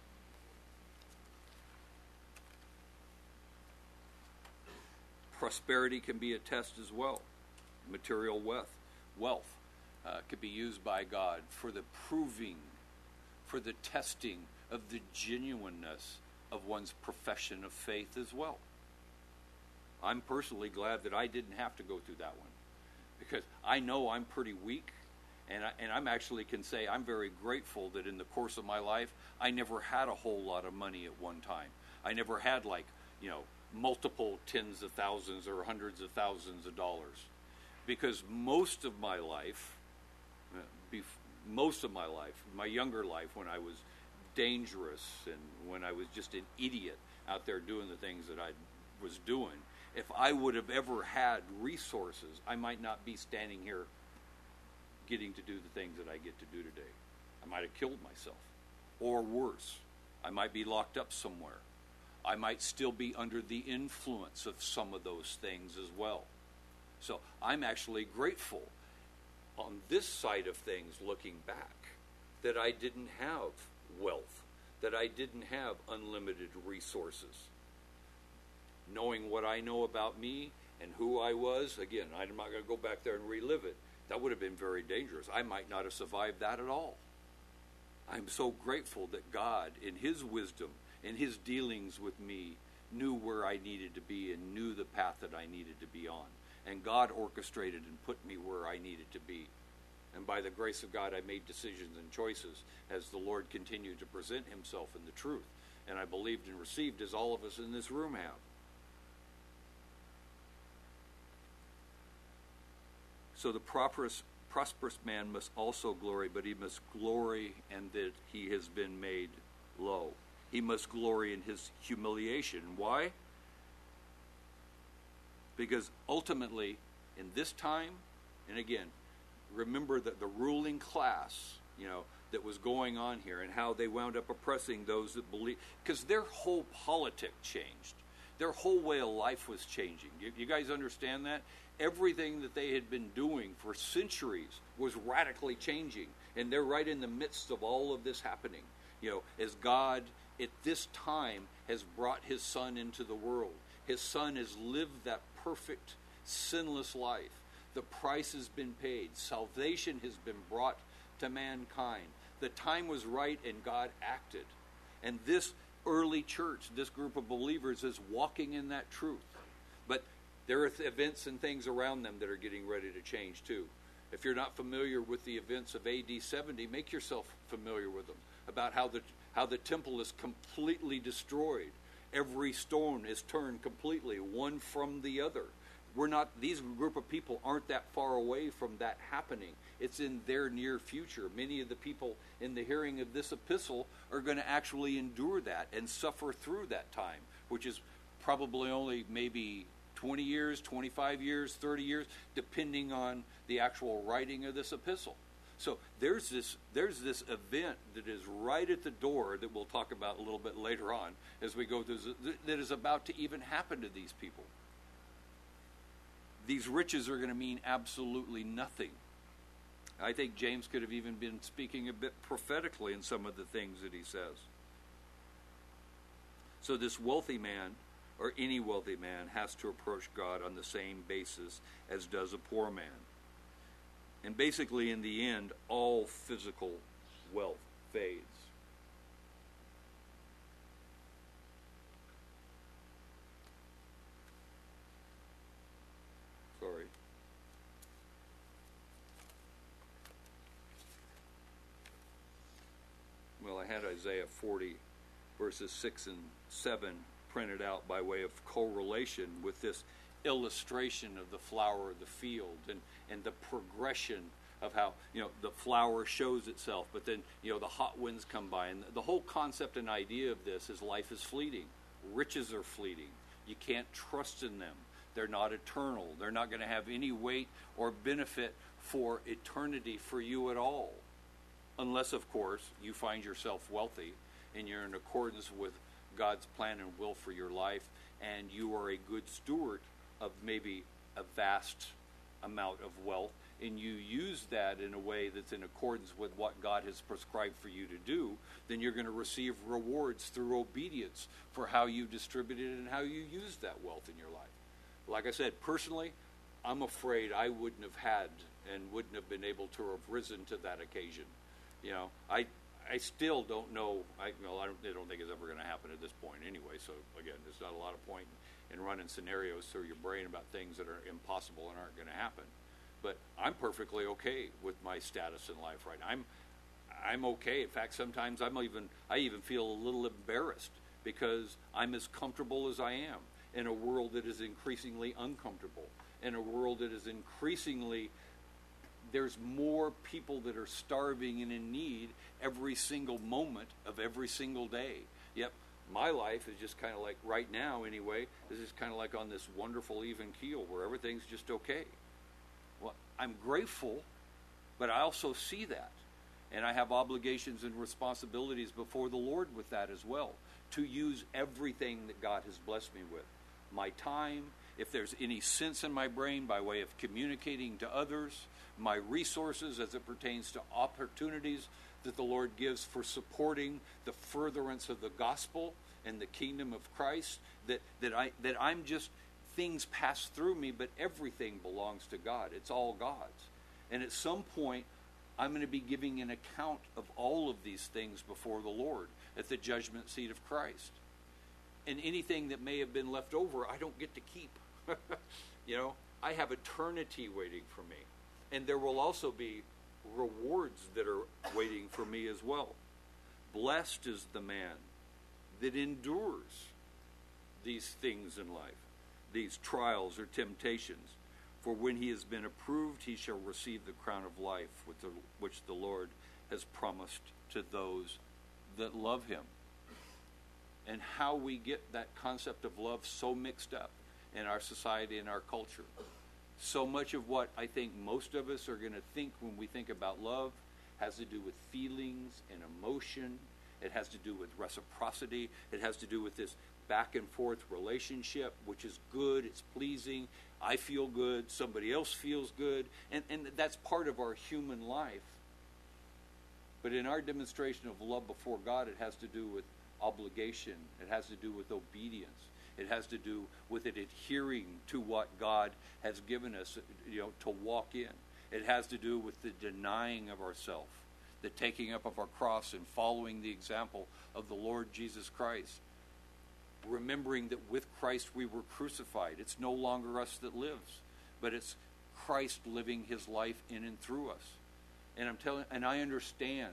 Prosperity can be a test as well. Material wealth, wealth uh, could be used by God for the proving, for the testing of the genuineness of one's profession of faith as well. I'm personally glad that I didn't have to go through that one, because I know I'm pretty weak, and, I, and I'm actually can say I'm very grateful that in the course of my life, I never had a whole lot of money at one time. I never had, like, you know, multiple tens of thousands or hundreds of thousands of dollars, because most of my life, uh, bef- most of my life, my younger life, when I was dangerous and when I was just an idiot out there doing the things that I was doing, if I would have ever had resources, I might not be standing here getting to do the things that I get to do today. I might have killed myself, or worse, I might be locked up somewhere. I might still be under the influence of some of those things as well. So I'm actually grateful on this side of things, looking back, that I didn't have wealth, that I didn't have unlimited resources. Knowing what I know about me and who I was, again, I'm not going to go back there and relive it. That would have been very dangerous. I might not have survived that at all. I'm so grateful that God, in His wisdom, in His dealings with me, knew where I needed to be and knew the path that I needed to be on. And God orchestrated and put me where I needed to be. And by the grace of God, I made decisions and choices as the Lord continued to present Himself in the truth. And I believed and received as all of us in this room have. So the prosperous, prosperous man must also glory, but he must glory in that he has been made low. He must glory in his humiliation. Why? Because ultimately, in this time, and again, remember that the ruling class, you know, that was going on here and how they wound up oppressing those that believe, because their whole politic changed. Their whole way of life was changing. You, you guys understand that? Everything that they had been doing for centuries was radically changing. And they're right in the midst of all of this happening. You know, as God at this time has brought His Son into the world. His Son has lived that perfect, sinless life. The price has been paid. Salvation has been brought to mankind. The time was right and God acted. And this early church, this group of believers, is walking in that truth. But there are events and things around them that are getting ready to change too. If you're not familiar with the events of A D seventy, make yourself familiar with them. About how the how the temple is completely destroyed. Every stone is turned completely, one from the other. We're not, these group of people aren't that far away from that happening. It's in their near future. Many of the people in the hearing of this epistle are going to actually endure that and suffer through that time, which is probably only maybe twenty years, twenty-five years, thirty years, depending on the actual writing of this epistle. So there's this there's this event that is right at the door that we'll talk about a little bit later on as we go through, that is about to even happen to these people. These riches are going to mean absolutely nothing. I think James could have even been speaking a bit prophetically in some of the things that he says. So this wealthy man, or any wealthy man, has to approach God on the same basis as does a poor man. And basically, in the end, all physical wealth fades. Sorry. Well, I had Isaiah forty, verses six and seven printed out by way of correlation with this illustration of the flower of the field and, and the progression of how, you know, the flower shows itself, but then, you know, the hot winds come by. And the whole concept and idea of this is life is fleeting. Riches are fleeting. You can't trust in them. They're not eternal. They're not going to have any weight or benefit for eternity for you at all. Unless, of course, you find yourself wealthy and you're in accordance with God's plan and will for your life, and you are a good steward of maybe a vast amount of wealth, and you use that in a way that's in accordance with what God has prescribed for you to do, then you're going to receive rewards through obedience for how you distributed it and how you used that wealth in your life. Like I said, personally, I'm afraid I wouldn't have had and wouldn't have been able to have risen to that occasion. You know, I I still don't know. I, you know, I don't, I don't think it's ever going to happen at this point anyway. So again, there's not a lot of point in running scenarios through your brain about things that are impossible and aren't going to happen. But I'm perfectly okay with my status in life right now. I'm I'm okay. In fact, sometimes I'm even I even feel a little embarrassed because I'm as comfortable as I am in a world that is increasingly uncomfortable, in a world that is increasingly, there's more people that are starving and in need every single moment of every single day. Yep, my life is just kind of like, right now anyway, is just kind of like on this wonderful even keel where everything's just okay. Well, I'm grateful, but I also see that. And I have obligations and responsibilities before the Lord with that as well, to use everything that God has blessed me with. My time, if there's any sense in my brain by way of communicating to others, my resources as it pertains to opportunities that the Lord gives for supporting the furtherance of the gospel and the kingdom of Christ, that, that, I, that I'm just, things pass through me, but everything belongs to God. It's all God's. And at some point, I'm going to be giving an account of all of these things before the Lord at the judgment seat of Christ. And anything that may have been left over, I don't get to keep. You know, I have eternity waiting for me. And there will also be rewards that are waiting for me as well. Blessed is the man that endures these things in life, these trials or temptations. For when he has been approved, he shall receive the crown of life with the, which the Lord has promised to those that love him. And how we get that concept of love so mixed up in our society and our culture. So much of what I think most of us are going to think when we think about love has to do with feelings and emotion. It has to do with reciprocity. It has to do with this back and forth relationship, which is good, it's pleasing. I feel good, somebody else feels good. And, and that's part of our human life. But in our demonstration of love before God, it has to do with obligation. It has to do with obedience. It has to do with it adhering to what God has given us, you know, to walk in. It has to do with the denying of ourselves, the taking up of our cross and following the example of the Lord Jesus Christ. Remembering that with Christ we were crucified. It's no longer us that lives, but it's Christ living his life in and through us. And I'm telling, and I understand.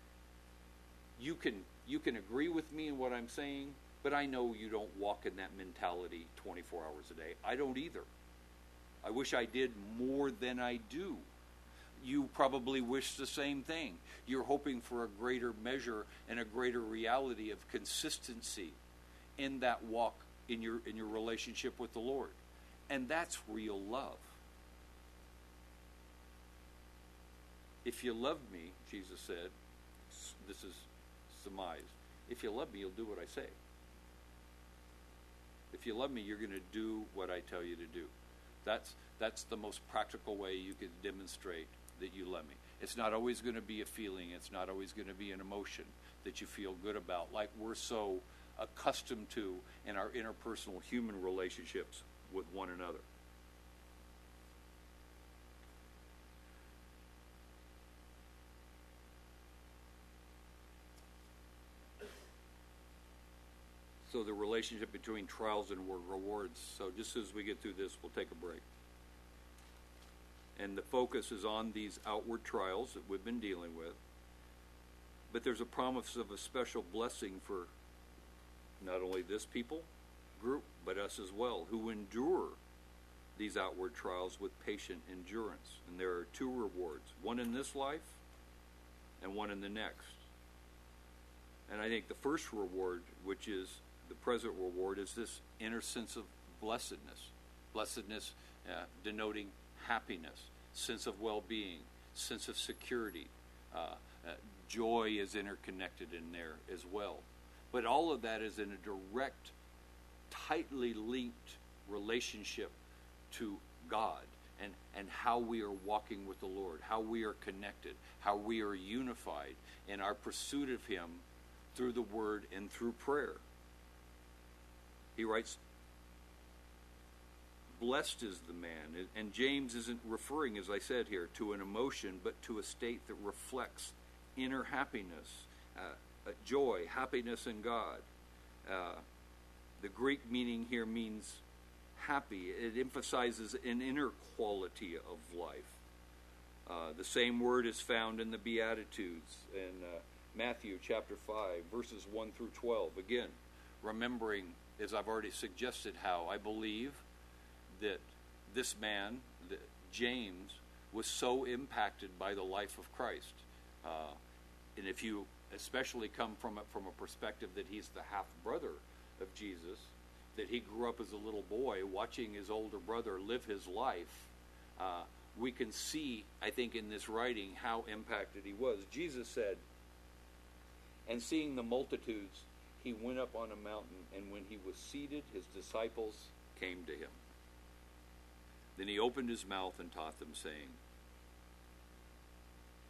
You can you can agree with me in what I'm saying, but I know you don't walk in that mentality twenty-four hours a day. I don't either. I wish I did more than I do. You probably wish the same thing. You're hoping for a greater measure and a greater reality of consistency in that walk in your in your relationship with the Lord. And that's real love. If you love me, Jesus said, this is surmised, if you love me, you'll do what I say. If you love me, you're going to do what I tell you to do. That's that's the most practical way you can demonstrate that you love me. It's not always going to be a feeling. It's not always going to be an emotion that you feel good about, like we're so accustomed to in our interpersonal human relationships with one another. So the relationship between trials and rewards. So just as we get through this, we'll take a break. And the focus is on these outward trials that we've been dealing with. But there's a promise of a special blessing for not only this people group, but us as well, who endure these outward trials with patient endurance. And there are two rewards, one in this life and one in the next. And I think the first reward, which is the present reward, is this inner sense of blessedness. Blessedness uh, denoting happiness, sense of well-being, sense of security. Uh, uh, joy is interconnected in there as well. But all of that is in a direct, tightly linked relationship to God and, and how we are walking with the Lord, how we are connected, how we are unified in our pursuit of Him through the Word and through prayer. He writes, blessed is the man. And James isn't referring, as I said here, to an emotion, but to a state that reflects inner happiness, uh, uh, joy, happiness in God. Uh, the Greek meaning here means happy. It emphasizes an inner quality of life. Uh, the same word is found in the Beatitudes in uh, Matthew chapter five, verses one through twelve. Again, remembering, as I've already suggested, how I believe that this man, that James, was so impacted by the life of Christ. Uh, and if you especially come from it from a perspective that he's the half-brother of Jesus, that he grew up as a little boy watching his older brother live his life, uh, we can see, I think, in this writing how impacted he was. Jesus said, and seeing the multitudes, he went up on a mountain, and when he was seated, his disciples came to him. Then he opened his mouth and taught them, saying,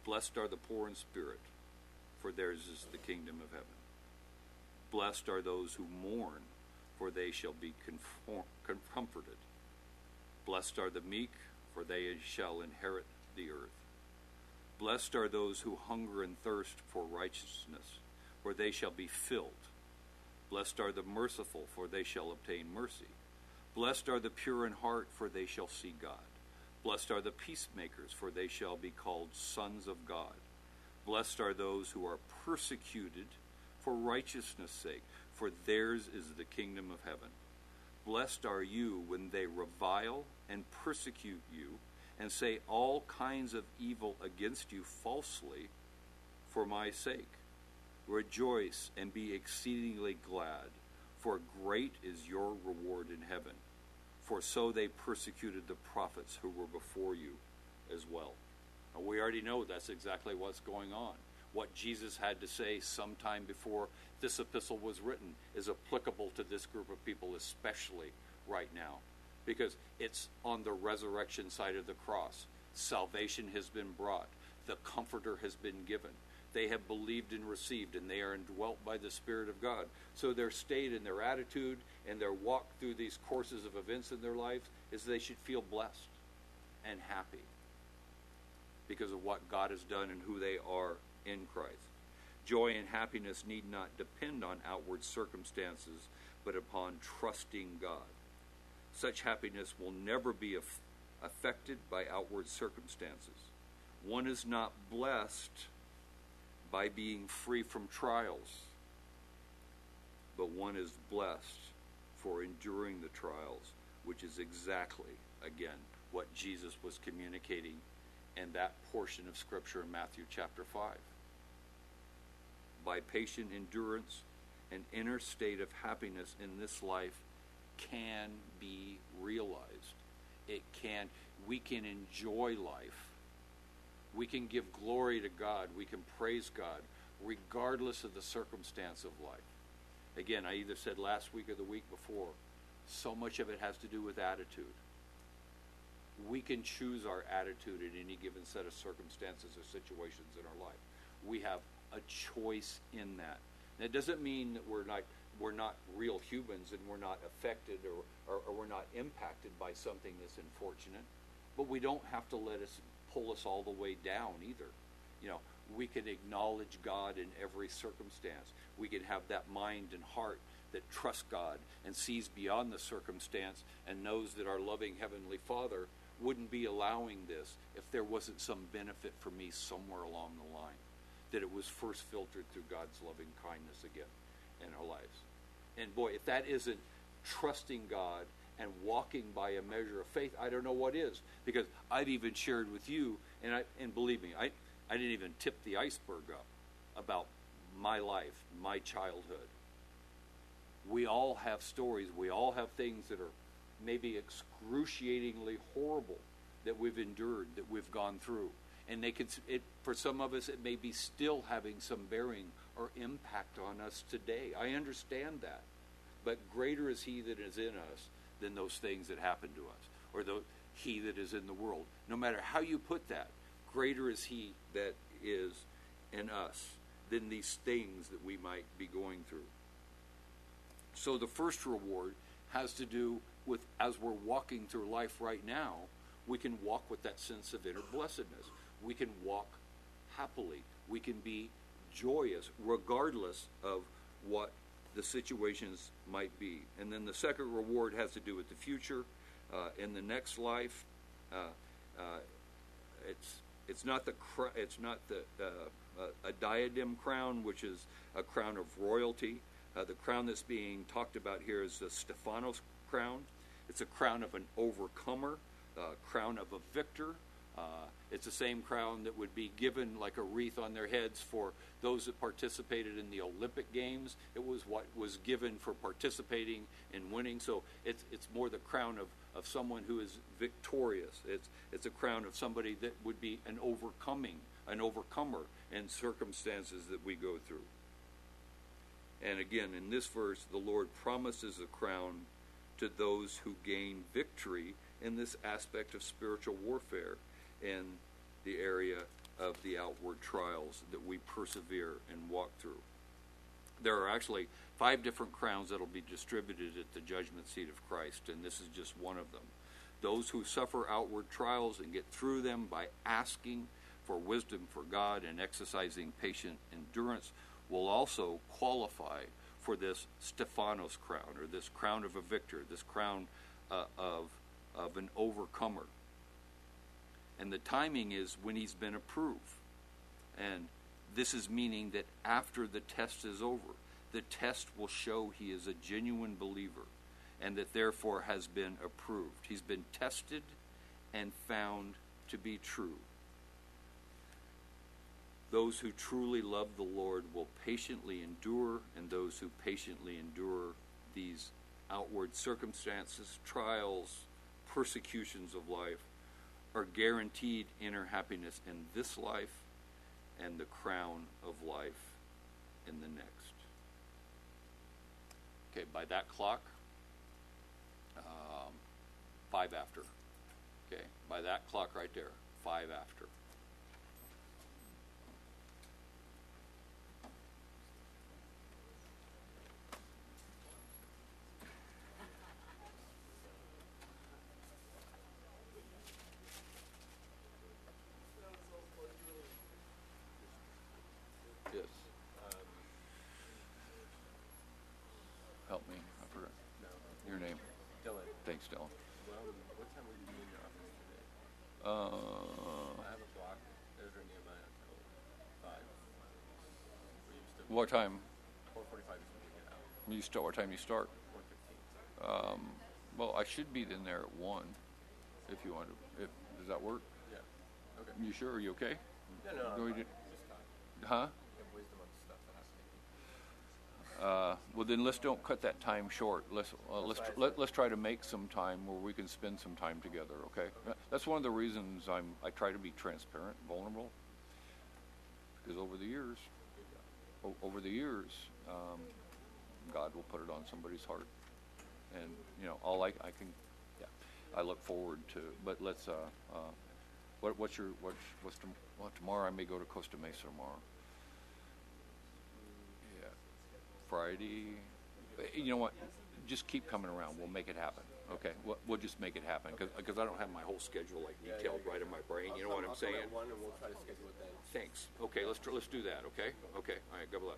Blessed are the poor in spirit, for theirs is the kingdom of heaven. Blessed are those who mourn, for they shall be conform- comforted. Blessed are the meek, for they shall inherit the earth. Blessed are those who hunger and thirst for righteousness, for they shall be filled. Blessed are the merciful, for they shall obtain mercy. Blessed are the pure in heart, for they shall see God. Blessed are the peacemakers, for they shall be called sons of God. Blessed are those who are persecuted for righteousness' sake, for theirs is the kingdom of heaven. Blessed are you when they revile and persecute you, and say all kinds of evil against you falsely for my sake. Rejoice and be exceedingly glad, for great is your reward in heaven. For so they persecuted the prophets who were before you as well. Now, we already know that's exactly what's going on. What Jesus had to say sometime before this epistle was written is applicable to this group of people, especially right now, because it's on the resurrection side of the cross. Salvation has been brought. The Comforter has been given. They have believed and received, and they are indwelt by the Spirit of God. So their state and their attitude and their walk through these courses of events in their lives is they should feel blessed and happy because of what God has done and who they are in Christ. Joy and happiness need not depend on outward circumstances, but upon trusting God. Such happiness will never be af- affected by outward circumstances. One is not blessed by being free from trials, but one is blessed for enduring the trials, which is exactly, again, what Jesus was communicating in that portion of Scripture in Matthew chapter five. By patient endurance, an inner state of happiness in this life can be realized. It can, we can enjoy life. We can give glory to God. We can praise God regardless of the circumstance of life. Again, I either said last week or the week before, so much of it has to do with attitude. We can choose our attitude in any given set of circumstances or situations in our life. We have a choice in that. That doesn't mean that we're not we're not real humans and we're not affected or, or, or we're not impacted by something that's unfortunate. But we don't have to let us pull us all the way down either. You know, we can acknowledge God in every circumstance. We can have that mind and heart that trusts God and sees beyond the circumstance and knows that our loving Heavenly Father wouldn't be allowing this if there wasn't some benefit for me somewhere along the line, that it was first filtered through God's loving kindness again in our lives. And boy, if that isn't trusting God and walking by a measure of faith, I don't know what is. Because I've even shared with you, and I and believe me, I, I didn't even tip the iceberg up about my life, my childhood. We all have stories. We all have things that are maybe excruciatingly horrible that we've endured, that we've gone through. And they could, it, for some of us, it may be still having some bearing or impact on us today. I understand that. But greater is He that is in us than those things that happen to us, or the He that is in the world. No matter how you put that, greater is He that is in us than these things that we might be going through. So the first reward has to do with, as we're walking through life right now, we can walk with that sense of inner blessedness. We can walk happily. We can be joyous regardless of what the situations might be. And then the second reward has to do with the future. Uh, in the next life, uh, uh, it's it's not the cr- it's not the uh, a diadem crown, which is a crown of royalty. Uh, the crown that's being talked about here is the Stephanos crown. It's a crown of an overcomer, a crown of a victor. Uh, it's the same crown that would be given like a wreath on their heads for those that participated in the Olympic Games. It was what was given for participating and winning. So it's it's more the crown of, of someone who is victorious. It's it's a crown of somebody that would be an overcoming, an overcomer in circumstances that we go through. And again, in this verse, the Lord promises a crown to those who gain victory in this aspect of spiritual warfare in the area of the outward trials that we persevere and walk through. There are actually five different crowns that will be distributed at the judgment seat of Christ, and this is just one of them. Those who suffer outward trials and get through them by asking for wisdom for God and exercising patient endurance will also qualify for this Stephanos crown, or this crown of a victor, this crown uh, of, of an overcomer. And the timing is when he's been approved. And this is meaning that after the test is over, the test will show he is a genuine believer and that therefore has been approved. He's been tested and found to be true. Those who truly love the Lord will patiently endure, and those who patiently endure these outward circumstances, trials, persecutions of life, are guaranteed inner happiness in this life and the crown of life in the next. Okay, by that clock, um, five after. Okay, by that clock right there, five after. Yes. Help me. I forgot. Your name. Dylan. Thanks, Dylan. Well, what time will you be in your office today? Uh, I have a block. Ezra Nehemiah until five. Will you still what time? four forty-five is when we get out. You start. What time you start? four fifteen. Um, well, I should be in there at one. If you want to. If does that work? Yeah. Okay. You sure? Are you okay? No, no, I'm Go fine. ahead. Just talk. Huh? You have wisdom on stuff that has to be. Uh, well, then let's don't cut that time short. Let's uh, let's tr- let, let's try to make some time where we can spend some time together. Okay, that's one of the reasons I'm I try to be transparent, vulnerable, because over the years, o- over the years, um, God will put it on somebody's heart, and you know, all I I can, yeah, I look forward to. But let's uh, uh what what's your what's what's tom- well, tomorrow? I may go to Costa Mesa tomorrow. Yeah. Friday, you know what? Just keep coming around. We'll make it happen. Okay, we'll, we'll just make it happen because I don't have my whole schedule like Yeah, detailed yeah, right in my brain. I'll You know come, what I'm I'll come saying? at one, and we'll try to schedule it then. Thanks. Okay, let's tr- let's do that. Okay. Okay. All right. God bless.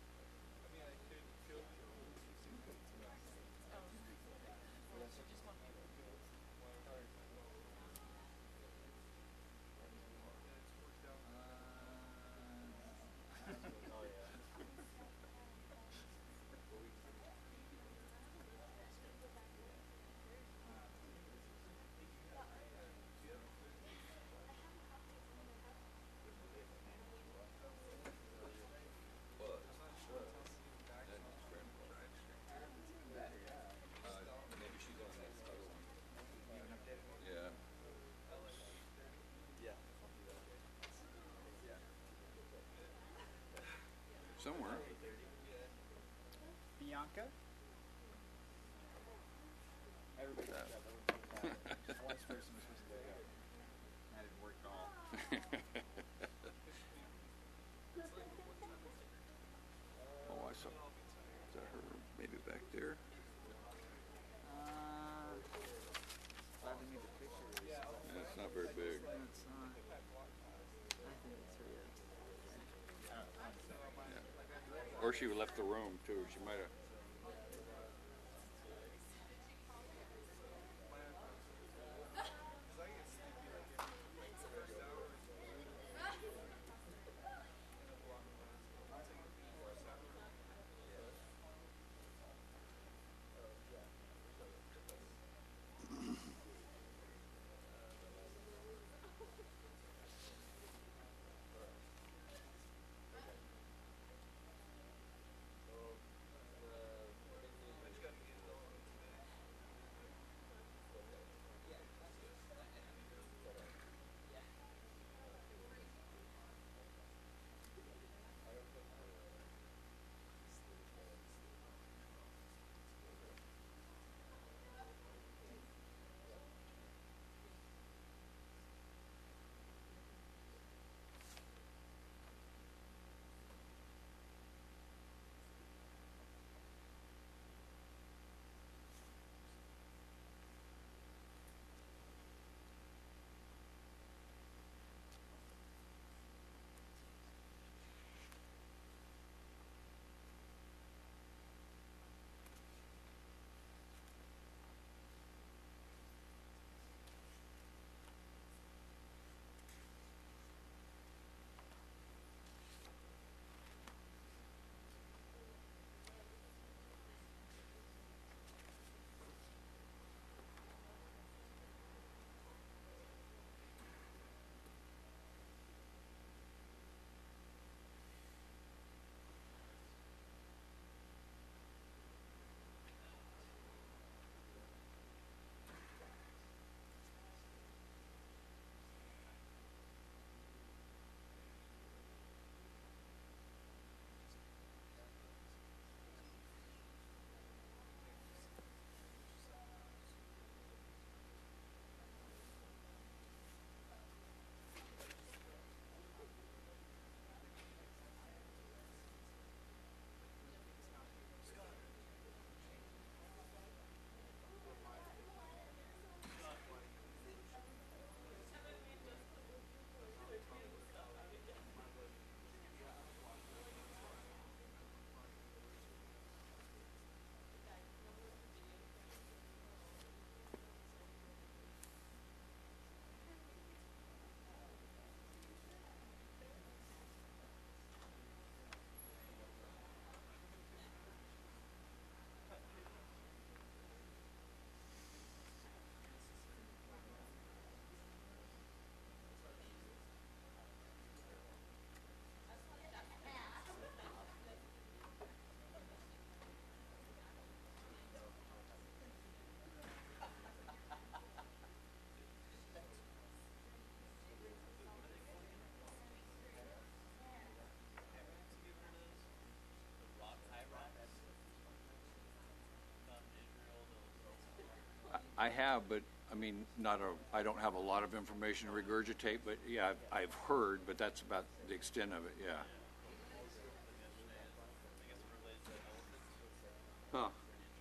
Yeah. Somewhere. Bianca? Everybody Yeah. got that. One person was supposed to go. That didn't work at all. Oh, I saw. Is that her? Maybe back there. Uh, glad they made the pictures. Yeah, it's not very big. No, it's not. I think it's her, yeah. Yeah. Or she left the room too. She might have. I have, but I mean, not a. I don't have a lot of information to regurgitate, but yeah, I've, I've heard, but that's about the extent of it. Yeah. Huh.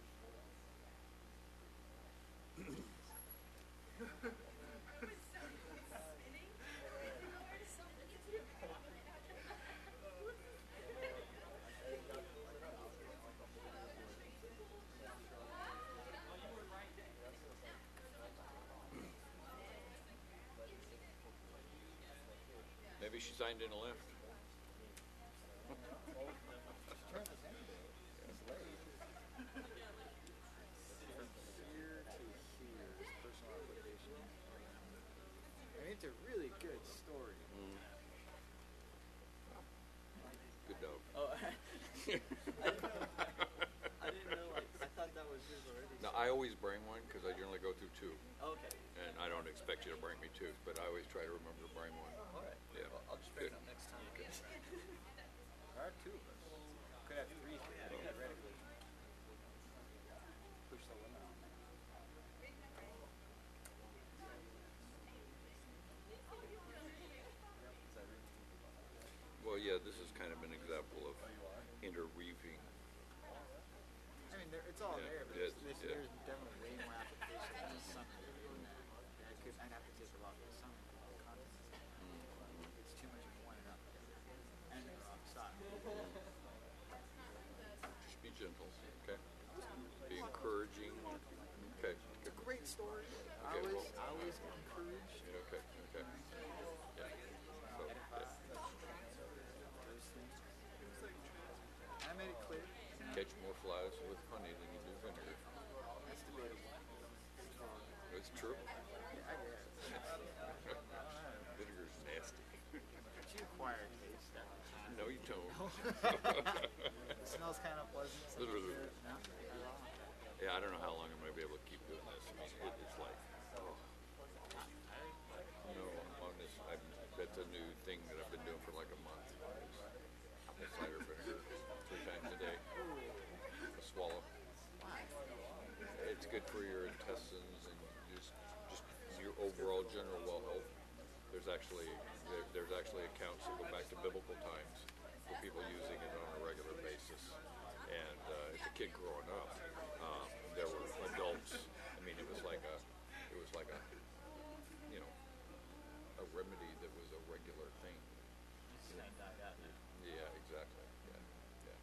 Maybe she signed in a lift. I mean, it's a really good story. Good dog. Oh, I didn't know. I didn't know. Like, I thought that was yours already. Now, I always bring one because I generally go through two. Okay. And I don't expect you to bring me two, but I always try to remember to bring one. All right. Yeah. Well, I'll just bring Good. it up next time. There are two of us. Could have three here, theoretically. Push the limit on that. Well, yeah, this is kind of an example of interweaving. I mean, there, it's all Yeah, there, but it it's, is, there's, yeah. there's definitely way more application than something in that. I could, I'd have to take a lot of some content. It's too much of one and up, and the wrong side. Just be gentle, okay? Be encouraging. Okay. Good. Great story. I Okay, was, well- I was encouraged. Yeah, okay, okay. Yeah. So, yeah. Those things. I made it clear. Catch more flies with honey than you do vinegar. That's debatable. It's true. Yeah, I guess. Vinegar's nasty. But you acquire a taste at the time. No, you don't. It smells kind of pleasant. So no, not at all. Yeah, I don't know how long I'm going to be able to keep doing this. I mean, it, it's like, oh. No, on this, I'm, that's a new thing that I've been doing for like a month. Apple cider vinegar three times a day. A swallow. It's good for your intestines and just just your overall general well health. There's actually there, there's actually accounts that go back to biblical times for people using it on a regular basis. And uh, as a kid growing up, um, there were adults. I mean, it was like a it was like a you know a remedy that was a regular thing. It's kind of died out now. Yeah, exactly. Yeah, yeah.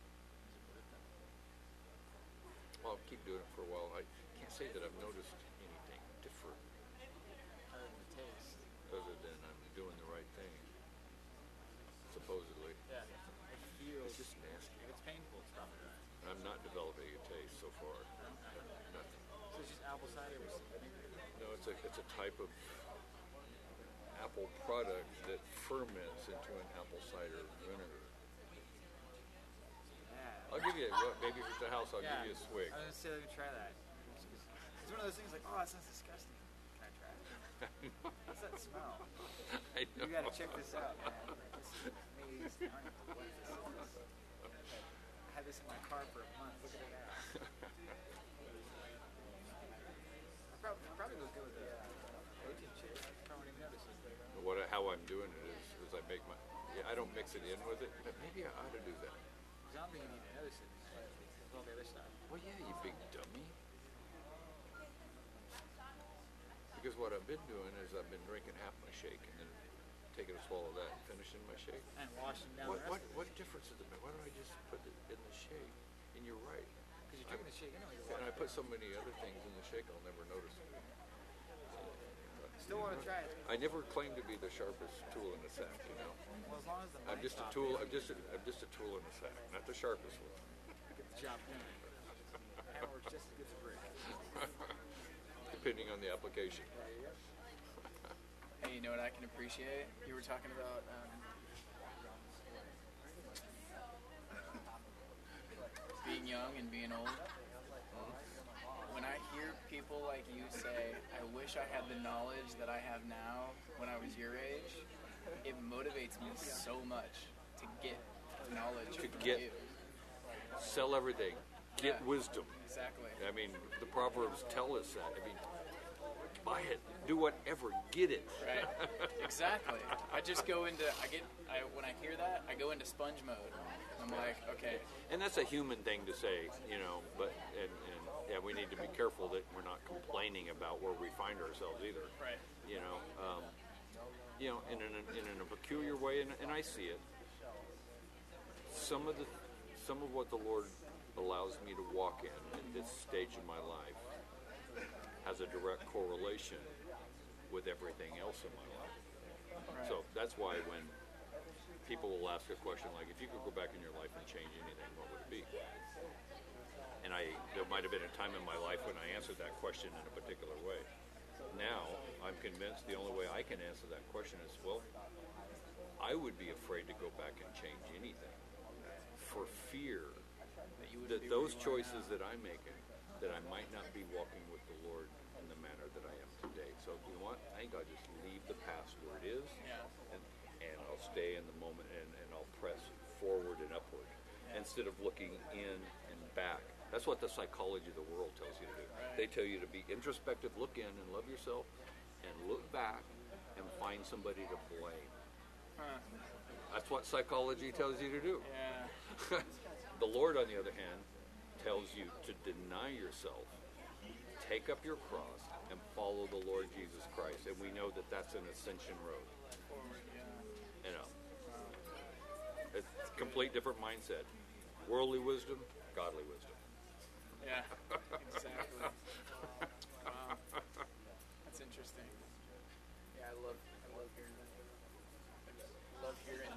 Well, I'll keep doing it for a while. I can't say that I've noticed anything different Other than the taste. other than I'm doing the right thing. Supposedly. Yeah. It feels. It's just nasty. If it's painful, it's probably right. I'm not developing a taste so far. Nothing. So it's just apple cider with some vinegar. No, it's a it's a type of apple product that ferments into an apple cider vinegar. Yeah. I'll give you, well, maybe if it's the house, I'll yeah. give you a swig. I was gonna say, let me try that. It's it's one of those things like, oh, that sounds disgusting. Can I try it? What's that smell? I know. You gotta check this out, man. This is amazing. I don't know what this is. I had this in my car for a month. Look at it now. I probably, probably goes good with the uh, protein shake. I probably wouldn't even notice it. What I- how I'm doing it is, is I make my, yeah, I don't mix it in with it, but maybe I ought to do that. Because I don't think you need to notice it with all the other stuff. Well, yeah, you big dummy. Because what I've been doing is I've been drinking half my shake and then taking a swallow of that and finishing my shake. And washing down What the what rest what difference does it make? Why don't I just put it in the shake? And you're right. because you're drinking the shake anyway. You And I wash put so many other things in the shake, I'll never notice it. Still want to try it. I never claimed to be the sharpest tool in the sack, you know. Well, as long as the I'm mic just a stop tool. it, I'm just a, I'm just a tool in the sack, not the sharpest one. get the job done. Hammer works just as good as a brick. Depending on the application. There you go. Hey, you know what I can appreciate? You were talking about um, being young and being old. When I hear people like you say, I wish I had the knowledge that I have now when I was your age, it motivates me so much to get knowledge To from get- you. Sell everything. Get Yeah. wisdom. Exactly. I mean, the Proverbs tell us that. I mean, buy it, do whatever, get it. Right. Exactly. I just go into, I get, I, when I hear that, I go into sponge mode. I'm like, okay. And that's a human thing to say, you know, but, and, and yeah, we need to be careful that we're not complaining about where we find ourselves either. Right. You know, um, you know, in, an, in, in a peculiar way, and, and I see it. Some of the, some of what the Lord allows me to walk in at this stage of my life has a direct correlation with everything else in my life. Right. So that's why when people will ask a question like, if you could go back in your life and change anything, what would it be? And I, there might have been a time in my life when I answered that question in a particular way. Now, I'm convinced the only way I can answer that question is, well, I would be afraid to go back and change anything for fear That you would that be those where you are choices that I'm making, that I might not be walking with the Lord in the manner that I am today. So, you know what? I think I'll just leave the past where it is, Yeah. and, and I'll stay in the moment, and, and I'll press forward and upward, Yeah. instead of looking in and back. That's what the psychology of the world tells you to do. Right. They tell you to be introspective, look in and love yourself, and look back and find somebody to blame. Huh. That's what psychology tells you to do. Yeah. The Lord, on the other hand, tells you to deny yourself, take up your cross, and follow the Lord Jesus Christ. And we know that that's an ascension road. Forward, yeah. You know, it's a complete different mindset. Worldly wisdom, godly wisdom. Yeah, exactly. Wow. That's interesting. Yeah, I love, I love hearing that. I love hearing.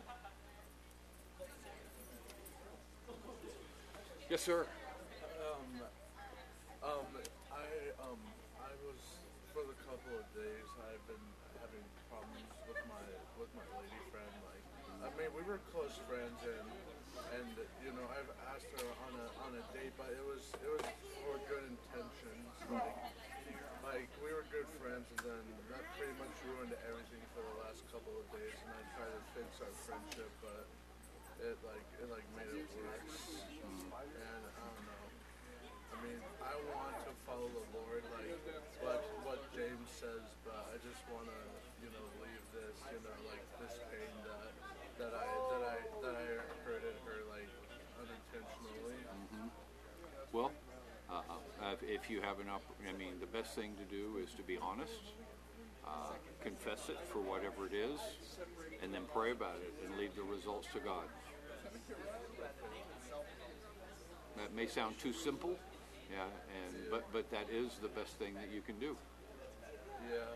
Yes, sir. Um, um, I, um, I was, for the couple of days, I've been having problems with my, with my lady friend, like, I mean, we were close friends, and, and, you know, I've asked her on a, on a date, but it was, it was for good intentions, like, like, we were good friends, and then that pretty much ruined everything for the last couple of days, and I tried to fix our friendship, but it, like, it, like, made it worse, and I don't know. I mean, I want to follow the Lord, like what what James says, but I just want to, you know, leave this, you know, like this pain that that I that I that I hurted her, like unintentionally. Well, uh, uh, if, if you have an op- I mean, the best thing to do is to be honest, uh, confess it for whatever it is, and then pray about it and leave the results to God. That may sound too simple, yeah, and but but that is the best thing that you can do. Yeah.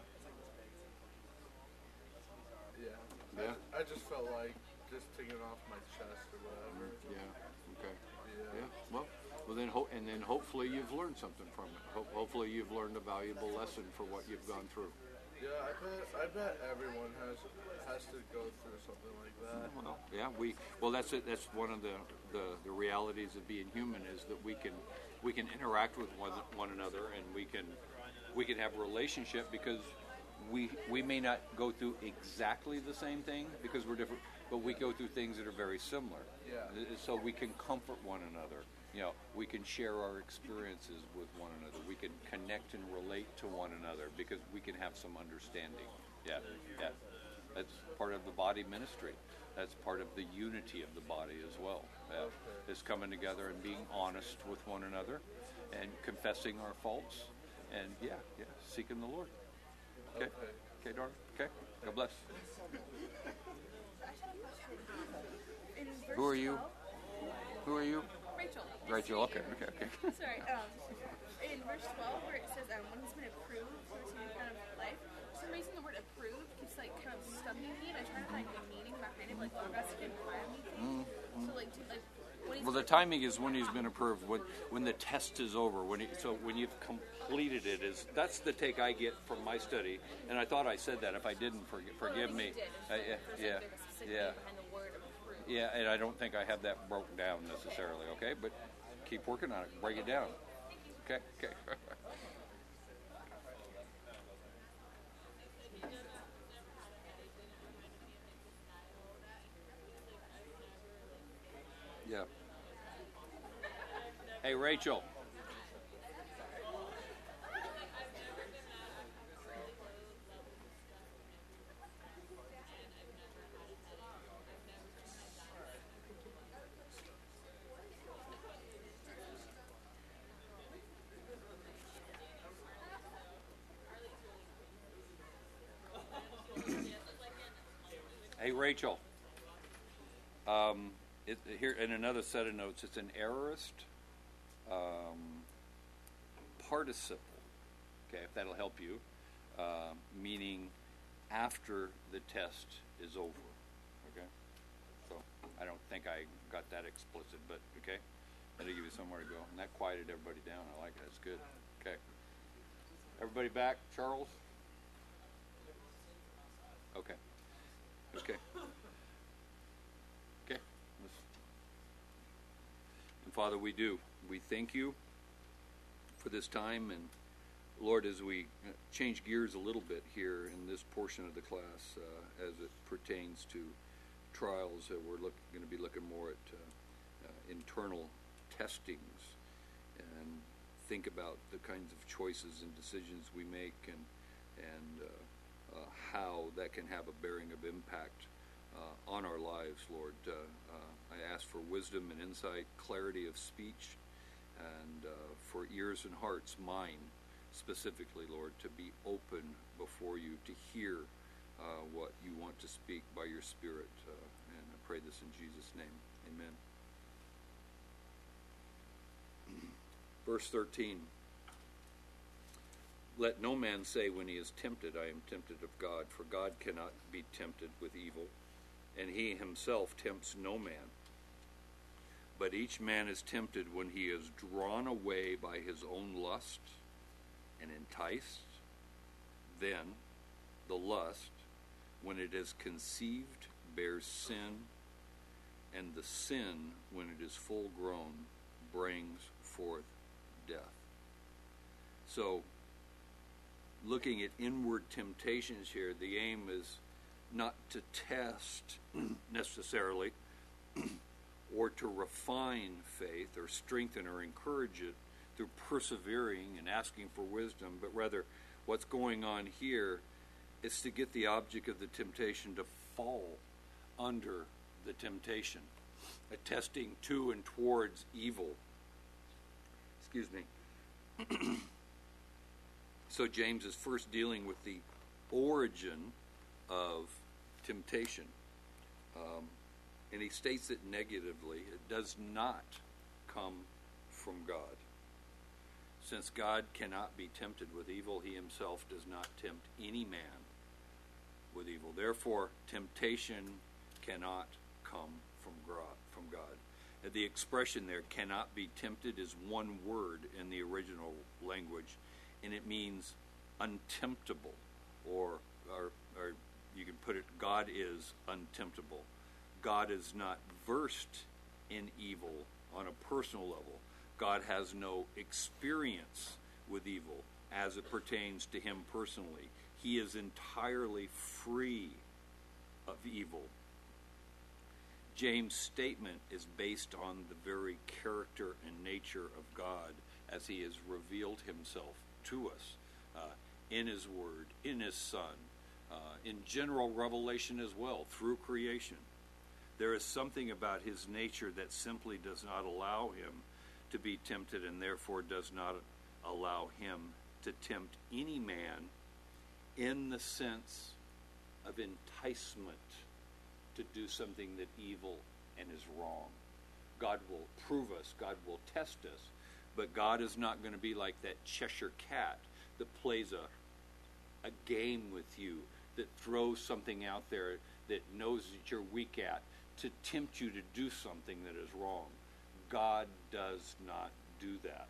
Yeah. Yeah. I, I just felt like just taking it off my chest or whatever. Yeah. Okay. Yeah. Yeah. Well, well then, ho- and then hopefully you've learned something from it. Ho- hopefully you've learned a valuable lesson for what you've gone through. Yeah, I bet I bet everyone has has to go through something like that. Well, yeah, we well that's it. That's one of the, the, the realities of being human is that we can we can interact with one, one another, and we can we can have a relationship because we we may not go through exactly the same thing because we're different, but we go through things that are very similar. Yeah. So we can comfort one another. You know, we can share our experiences with one another. We can connect and relate to one another because we can have some understanding. Yeah, yeah. That's part of the body ministry. That's part of the unity of the body as well. Yeah. Is coming together and being honest with one another and confessing our faults and, yeah, yeah, seeking the Lord. Okay? Okay. Okay, darling? Okay? God bless. In verse Who are you? twelve, Who are you? Rachel. Rachel, okay, okay, okay. Sorry. Um, in verse twelve, where it says, um, "When he's been approved for this new kind of life," for some reason the word "approved" keeps like kind of stumping me, and I try to find the meaning behind it, like Logos can apply me. So like, to, like when he's Well, the timing is when he's been approved, when when the test is over. When he, so when you've completed it, is that's the take I get from my study. And I thought I said that. If I didn't, forgive, forgive me. Uh, yeah, yeah, yeah, behind the word approved. yeah. And I don't think I have that broken down necessarily. Okay, but keep working on it. Break it down. Okay, okay. Yeah. Hey, Rachel. Rachel. Um, it, here in another set of notes, it's an aorist um, participle. Okay, if that'll help you, uh, meaning after the test is over. Okay, so I don't think I got that explicit, but okay, that'll give you somewhere to go, and that quieted everybody down. I like it. That's good. Okay, everybody back, Charles. Okay. Okay. Okay. And Father, we do. We thank you for this time, and Lord, as we change gears a little bit here in this portion of the class, uh, as it pertains to trials, uh, we're look, going to be looking more at uh, uh, internal testings and think about the kinds of choices and decisions we make, and and uh, uh, how that can have a bearing of impact uh, on our lives, Lord. Uh, uh, I ask for wisdom and insight, clarity of speech, and uh, for ears and hearts, mine specifically, Lord, to be open before you, to hear uh, what you want to speak by your Spirit. Uh, and I pray this in Jesus' name. Amen. Verse thirteen. Let no man say when he is tempted, I am tempted of God, for God cannot be tempted with evil, and he himself tempts no man. But each man is tempted when he is drawn away by his own lust and enticed. Then the lust, when it is conceived, bears sin, and the sin, when it is full grown, brings forth death. So, looking at inward temptations here, the aim is not to test necessarily or to refine faith or strengthen or encourage it through persevering and asking for wisdom, but rather what's going on here is to get the object of the temptation to fall under the temptation, a testing to and towards evil. Excuse me. So James is first dealing with the origin of temptation. Um, and he states it negatively. It does not come from God. Since God cannot be tempted with evil, he himself does not tempt any man with evil. Therefore, temptation cannot come from God. The expression there, cannot be tempted, is one word in the original language, and it means untemptable, or, or, or you can put it, God is untemptable. God is not versed in evil on a personal level. God has no experience with evil as it pertains to him personally. He is entirely free of evil. James' statement is based on the very character and nature of God as he has revealed himself to us uh, in his word, in his Son, uh, in general revelation as well, through creation. There is something about his nature that simply does not allow him to be tempted, and therefore does not allow him to tempt any man in the sense of enticement to do something that evil and is wrong. God will prove us, God will test us, but God is not going to be like that Cheshire cat that plays a, a game with you, that throws something out there that knows that you're weak at to tempt you to do something that is wrong. God does not do that.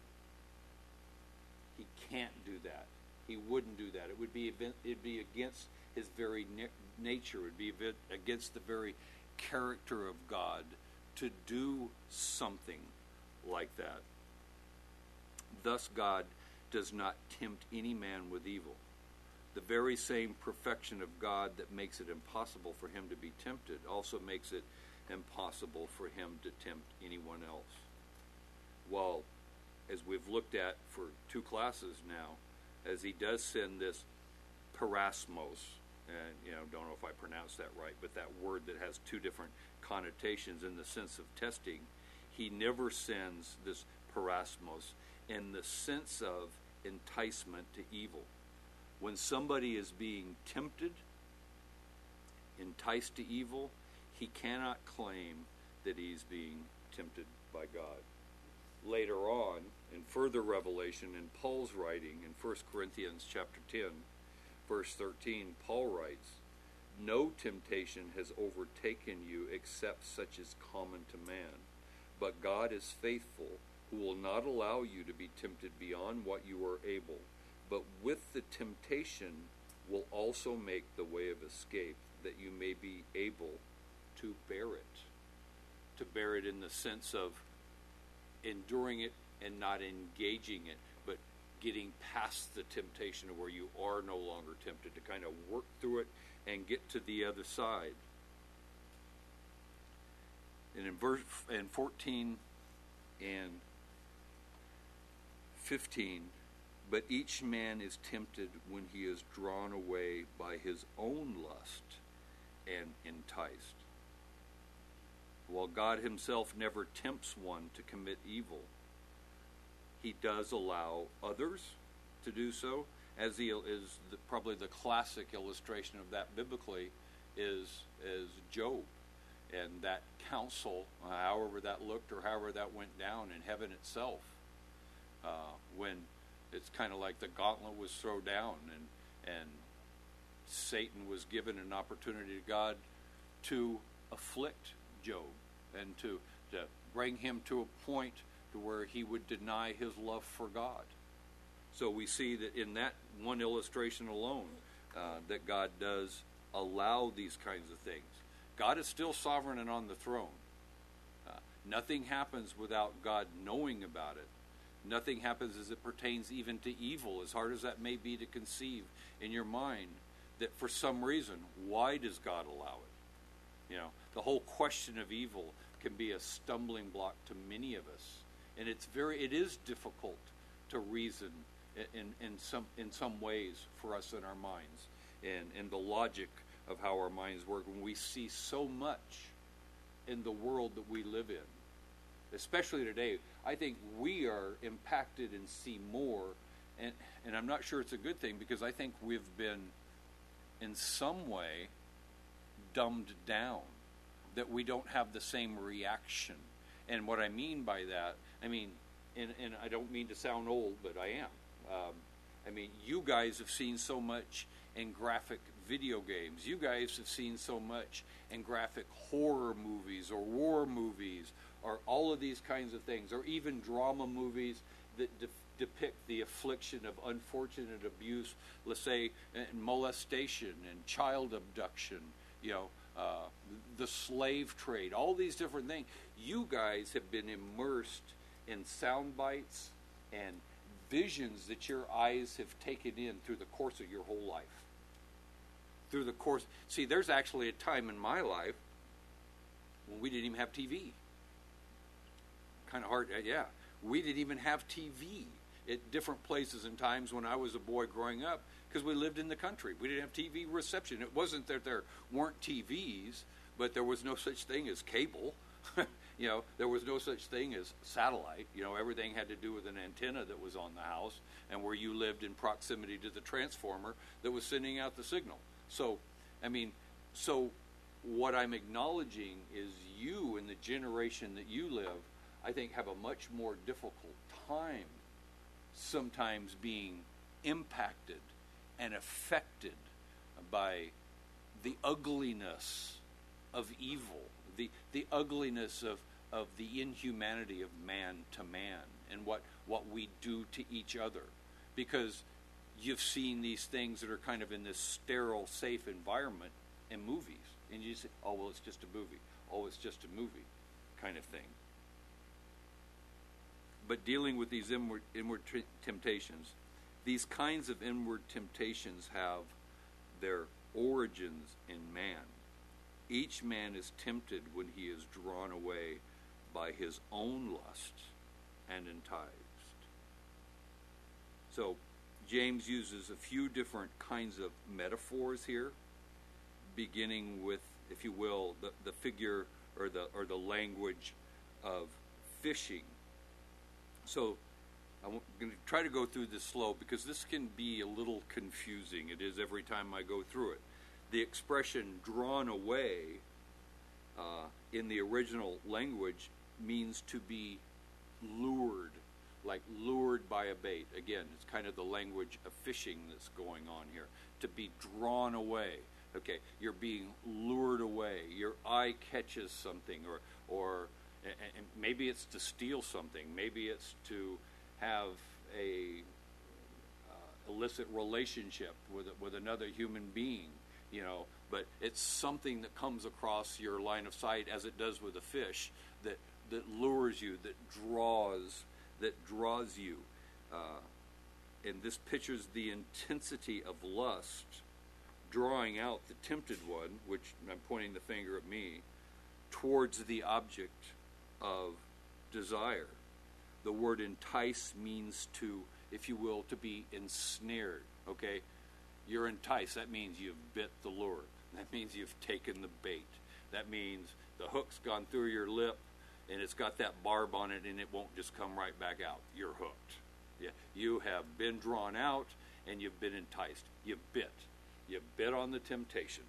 He can't do that. He wouldn't do that. It would be it'd be against his very nature. It would be against the very character of God to do something like that. Thus, God does not tempt any man with evil. The very same perfection of God that makes it impossible for him to be tempted also makes it impossible for him to tempt anyone else. Well, as we've looked at for two classes now, as he does send this parasmos, and you know, don't know if I pronounced that right, but that word that has two different connotations in the sense of testing, he never sends this parasmos in the sense of enticement to evil. When somebody is being tempted enticed to evil, he cannot claim that he's being tempted by God. Later on, in further revelation in Paul's writing in First Corinthians chapter ten, verse thirteen, Paul writes, "No temptation has overtaken you except such as common to man. But God is faithful, who will not allow you to be tempted beyond what you are able, but with the temptation will also make the way of escape, that you may be able to bear it." To bear it in the sense of enduring it and not engaging it, but getting past the temptation of where you are no longer tempted, to kind of work through it and get to the other side. And in verse in fourteen and fifteen, but each man is tempted when he is drawn away by his own lust and enticed. While God himself never tempts one to commit evil, he does allow others to do so, as he is the, probably the classic illustration of that biblically is is Job, and that counsel, uh, however that looked or however that went down in heaven itself, uh, when it's kind of like the gauntlet was thrown down, and and Satan was given an opportunity to God to afflict Job and to to bring him to a point to where he would deny his love for God. So we see that in that one illustration alone, uh, that God does allow these kinds of things. God is still sovereign and on the throne. Uh, nothing happens without God knowing about it. Nothing happens as it pertains even to evil, as hard as that may be to conceive in your mind, that for some reason, why does God allow it? You know, the whole question of evil can be a stumbling block to many of us. And it's very, it is difficult to reason in, in some in some ways for us in our minds, and, and the logic of how our minds work when we see so much in the world that we live in. Especially today, I think we are impacted and see more, and, and I'm not sure it's a good thing, because I think we've been in some way dumbed down, that we don't have the same reaction. And what I mean by that, I mean, and, and I don't mean to sound old, but I am. Um, I mean, you guys have seen so much in graphic video games. You guys have seen so much in graphic horror movies or war movies or all of these kinds of things, or even drama movies that de- depict the affliction of unfortunate abuse, let's say and molestation and child abduction, you know, uh, the slave trade, all these different things. You guys have been immersed in sound bites and visions that your eyes have taken in through the course of your whole life. Through the course, see, there's actually a time in my life when we didn't even have T V. Kind of hard, yeah. We didn't even have T V at different places and times when I was a boy growing up, because we lived in the country. We didn't have T V reception. It wasn't that there weren't T Vs, but there was no such thing as cable. You know, there was no such thing as satellite. You know, everything had to do with an antenna that was on the house and where you lived in proximity to the transformer that was sending out the signal. So, I mean, so what I'm acknowledging is you and the generation that you live, I think, have a much more difficult time sometimes being impacted and affected by the ugliness of evil, the the ugliness of, of the inhumanity of man to man, and what, what we do to each other. Because you've seen these things that are kind of in this sterile, safe environment in movies. And you say, oh, well, it's just a movie. Oh, it's just a movie kind of thing. But dealing with these inward, inward t- temptations, these kinds of inward temptations have their origins in man. Each man is tempted when he is drawn away by his own lust and enticed. So James uses a few different kinds of metaphors here, beginning with, if you will, the, the figure or the or the language of fishing. So I'm going to try to go through this slow, because this can be a little confusing. It is every time I go through it. the expression drawn away uh, in the original language means to be lured, like lured by a bait. Again, it's kind of the language of fishing that's going on here. To be drawn away. Okay, you're being lured away. Your eye catches something, or, or and and maybe it's to steal something. Maybe it's to have a uh, illicit relationship with with another human being. You know, but it's something that comes across your line of sight, as it does with a fish, that that lures you, that draws, that draws you. Uh, and this pictures the intensity of lust, drawing out the tempted one, which I'm pointing the finger at me, towards the object of desire. The word entice means to, if you will, to be ensnared. Okay? You're enticed. That means you've bit the lure. That means you've taken the bait. That means the hook's gone through your lip and it's got that barb on it and it won't just come right back out. You're hooked. Yeah, you have been drawn out and you've been enticed. You bit. You bit on the temptation.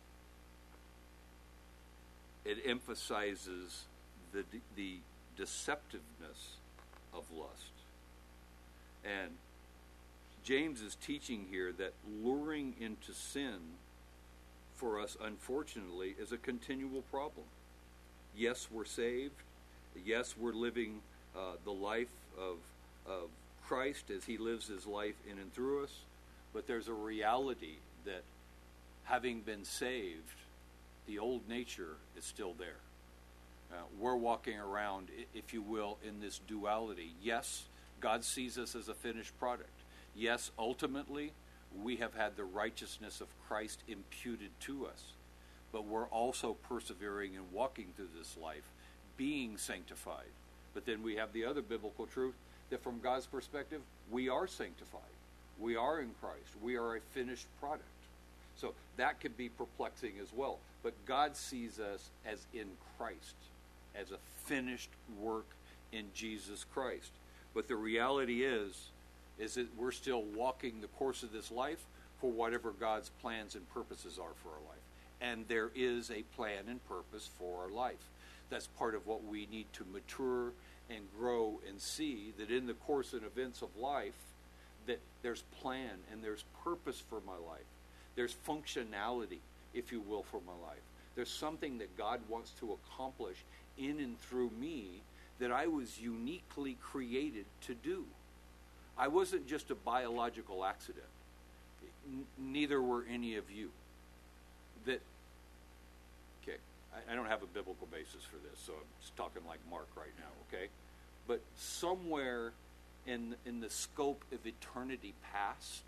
It emphasizes the the deceptiveness of lust. And James is teaching here that luring into sin for us, unfortunately, is a continual problem. Yes, we're saved. Yes, we're living uh, the life of, of Christ as he lives his life in and through us. But there's a reality that having been saved, the old nature is still there. Uh, we're walking around, if you will, in this duality. Yes, God sees us as a finished product. Yes, ultimately, we have had the righteousness of Christ imputed to us. But we're also persevering and walking through this life, being sanctified. But then we have the other biblical truth that from God's perspective, we are sanctified. We are in Christ. We are a finished product. So that could be perplexing as well. But God sees us as in Christ, as a finished work in Jesus Christ. But the reality is, is that we're still walking the course of this life for whatever God's plans and purposes are for our life. And there is a plan and purpose for our life. That's part of what we need to mature and grow and see, that in the course and events of life, that there's plan and there's purpose for my life. There's functionality, if you will, for my life. There's something that God wants to accomplish in and through me that I was uniquely created to do. I wasn't just a biological accident. N- neither were any of you. That, okay, I, I don't have a biblical basis for this, so I'm just talking like Mark right now, okay? But somewhere in in the scope of eternity past,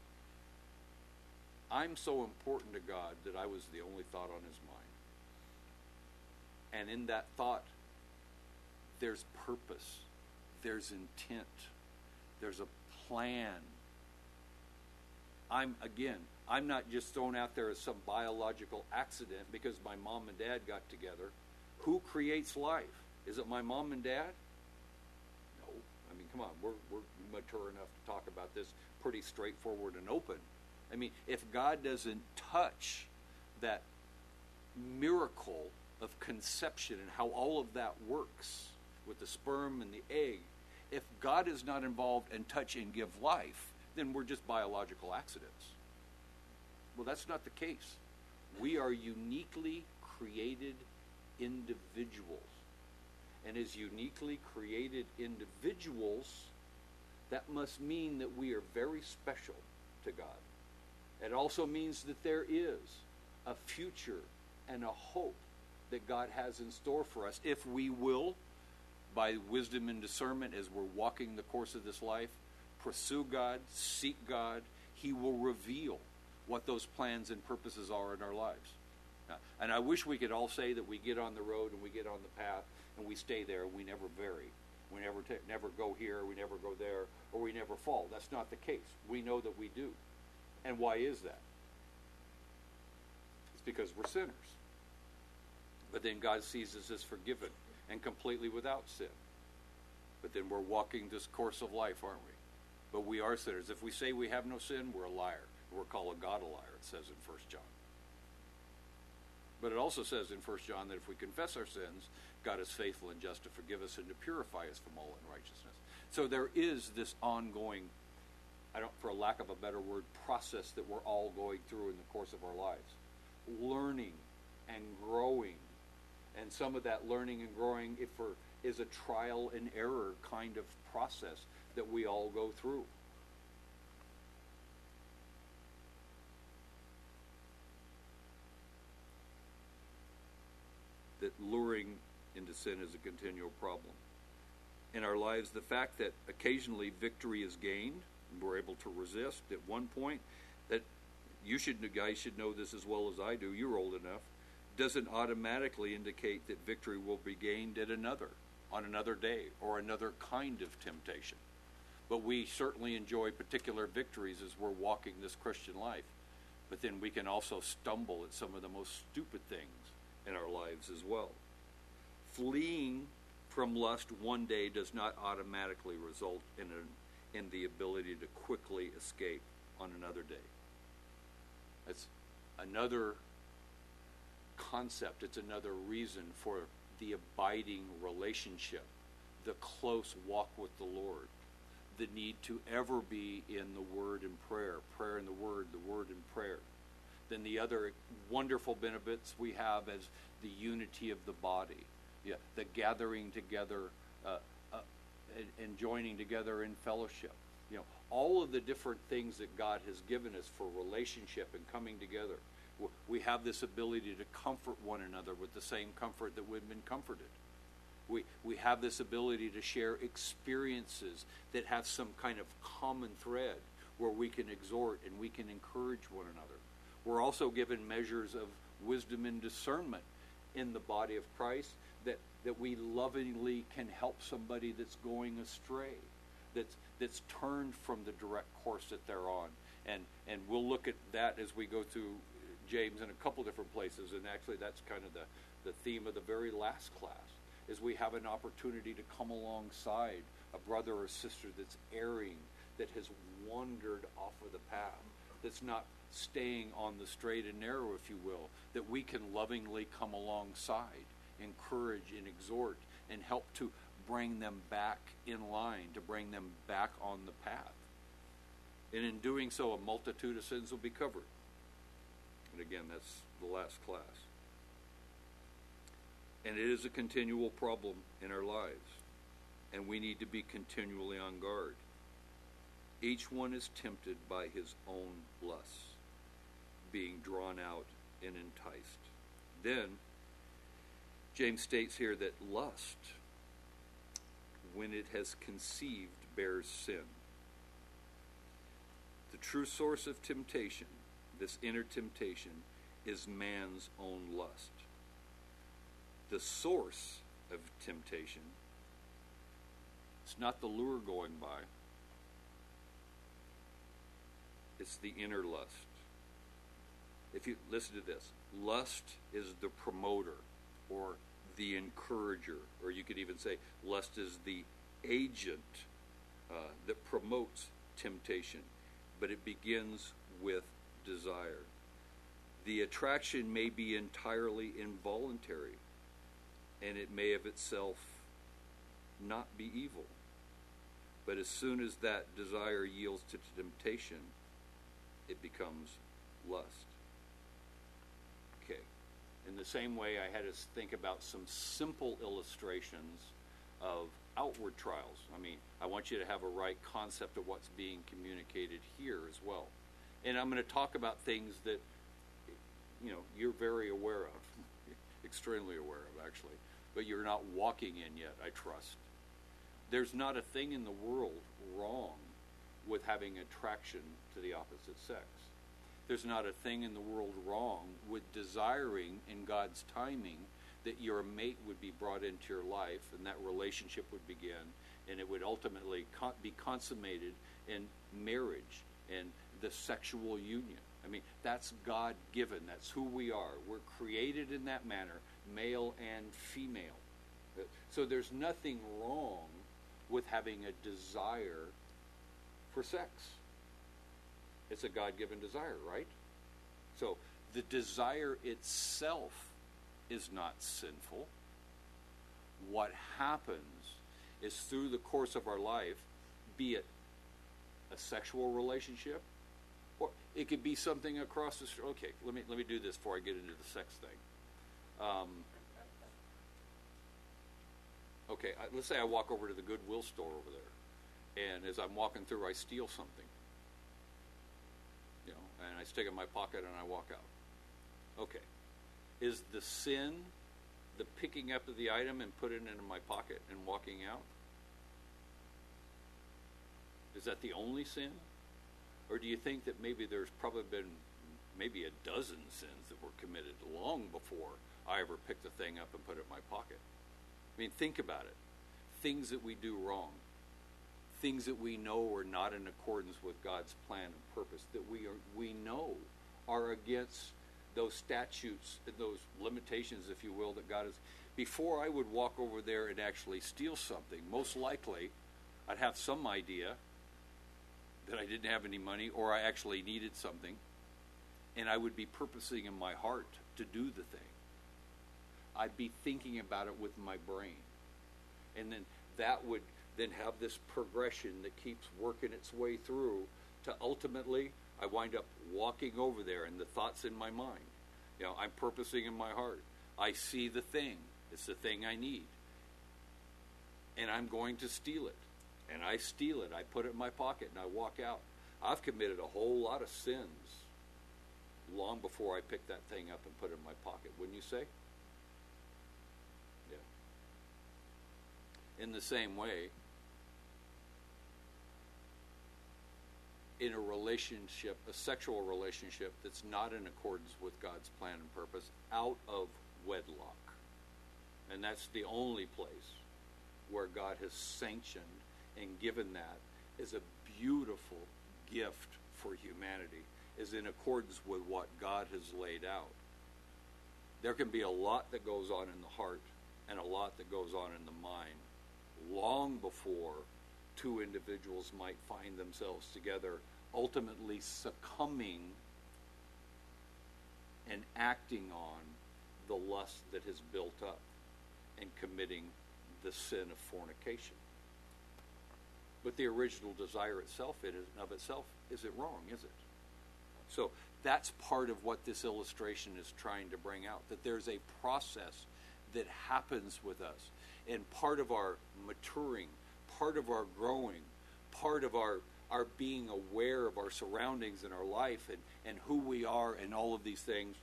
I'm so important to God that I was the only thought on his mind. And in that thought, there's purpose, there's intent, there's a plan. I'm, again, I'm not just thrown out there as some biological accident because my mom and dad got together. Who creates life? Is it my mom and dad? No. I mean, come on, we're, we're mature enough to talk about this pretty straightforward and open. I mean, if God doesn't touch that miracle of conception and how all of that works with the sperm and the egg, if God is not involved and touch and give life, then we're just biological accidents. Well, that's not the case. We are uniquely created individuals. And as uniquely created individuals, that must mean that we are very special to God. It also means that there is a future and a hope that God has in store for us if we will, by wisdom and discernment as we're walking the course of this life, pursue God, seek God. He will reveal what those plans and purposes are in our lives. Now, and I wish we could all say that we get on the road and we get on the path and we stay there and we never vary. We never t- never go here, we never go there, or we never fall. That's not the case. We know that we do. And why is that? It's because we're sinners. But then God sees us as forgiven and completely without sin. But then we're walking this course of life, aren't we? But we are sinners. If we say we have no sin, we're a liar. We're called a God a liar, it says in First John. But it also says in First John that if we confess our sins, God is faithful and just to forgive us and to purify us from all unrighteousness. So there is this ongoing, I don't, for lack of a better word, process that we're all going through in the course of our lives. Learning and growing. And some of that learning and growing if for, is a trial and error kind of process that we all go through. That luring into sin is a continual problem. In our lives, the fact that occasionally victory is gained, and we're able to resist at one point, that you should, guys should know this as well as I do, you're old enough, doesn't automatically indicate that victory will be gained at another, on another day, or another kind of temptation. But we certainly enjoy particular victories as we're walking this Christian life. But then we can also stumble at some of the most stupid things in our lives as well. Fleeing from lust one day does not automatically result in an, in the ability to quickly escape on another day. It's another concept. It's another reason for the abiding relationship, the close walk with the Lord, the need to ever be in the Word and prayer, prayer in the Word, the Word and prayer. Then the other wonderful benefits we have as the unity of the body, yeah, the gathering together uh, uh, and, and joining together in fellowship. You know, all of the different things that God has given us for relationship and coming together. We have this ability to comfort one another with the same comfort that we've been comforted. We, we have this ability to share experiences that have some kind of common thread where we can exhort and we can encourage one another. We're also given measures of wisdom and discernment in the body of Christ that, that we lovingly can help somebody that's going astray, that's, that's turned from the direct course that they're on. And, and we'll look at that as we go through James in a couple different places, and actually that's kind of the, the theme of the very last class, is we have an opportunity to come alongside a brother or sister that's erring, that has wandered off of the path, that's not staying on the straight and narrow, if you will, that we can lovingly come alongside, encourage and exhort, and help to bring them back in line, to bring them back on the path. And in doing so, a multitude of sins will be covered. And again, that's the last class. And it is a continual problem in our lives. And we need to be continually on guard. Each one is tempted by his own lusts, being drawn out and enticed. Then, James states here that lust, when it has conceived, bears sin. The true source of temptation, this inner temptation, is man's own lust. The source of temptation, it's not the lure going by. It's the inner lust. If you listen to this, lust is the promoter or the encourager, or you could even say lust is the agent uh, that promotes temptation, but it begins with desire. The attraction may be entirely involuntary, and it may of itself not be evil. But as soon as that desire yields to temptation, it becomes lust. Okay. In the same way, I had to think about some simple illustrations of outward trials. I mean, I want you to have a right concept of what's being communicated here as well. And I'm going to talk about things that, you know, you're very aware of, extremely aware of, actually, but you're not walking in yet, I trust. There's not a thing in the world wrong with having attraction to the opposite sex. There's not a thing in the world wrong with desiring in God's timing that your mate would be brought into your life and that relationship would begin and it would ultimately con- be consummated in marriage and the sexual union. I mean, that's God-given. That's who we are. We're created in that manner, male and female. So there's nothing wrong with having a desire for sex. It's a God-given desire, right? So the desire itself is not sinful. What happens is through the course of our life, be it a sexual relationship, or it could be something across the street. Okay, let me let me do this before I get into the sex thing. Um, okay, I, let's say I walk over to the Goodwill store over there, and as I'm walking through, I steal something. You know, and I stick it in my pocket and I walk out. Okay, is the sin the picking up of the item and putting it in my pocket and walking out? Is that the only sin? Or do you think that maybe there's probably been maybe a dozen sins that were committed long before I ever picked the thing up and put it in my pocket? I mean, think about it. Things that we do wrong. Things that we know are not in accordance with God's plan and purpose. That we are, we know are against those statutes and those limitations, if you will, that God has. Before I would walk over there and actually steal something, most likely I'd have some idea that I didn't have any money or I actually needed something, and I would be purposing in my heart to do the thing. I'd be thinking about it with my brain. And then that would then have this progression that keeps working its way through to ultimately I wind up walking over there and the thoughts in my mind. You know, I'm purposing in my heart. I see the thing. It's the thing I need. And I'm going to steal it. And I steal it. I put it in my pocket and I walk out. I've committed a whole lot of sins long before I pick that thing up and put it in my pocket. Wouldn't you say? Yeah. In the same way, in a relationship, a sexual relationship that's not in accordance with God's plan and purpose, out of wedlock. And that's the only place where God has sanctioned and given that as a beautiful gift for humanity, is in accordance with what God has laid out. There can be a lot that goes on in the heart and a lot that goes on in the mind long before two individuals might find themselves together, ultimately succumbing and acting on the lust that has built up and committing the sin of fornication. But the original desire itself, in and of itself, isn't wrong, is it? So that's part of what this illustration is trying to bring out, that there's a process that happens with us. And part of our maturing, part of our growing, part of our, our being aware of our surroundings and our life and, and who we are and all of these things,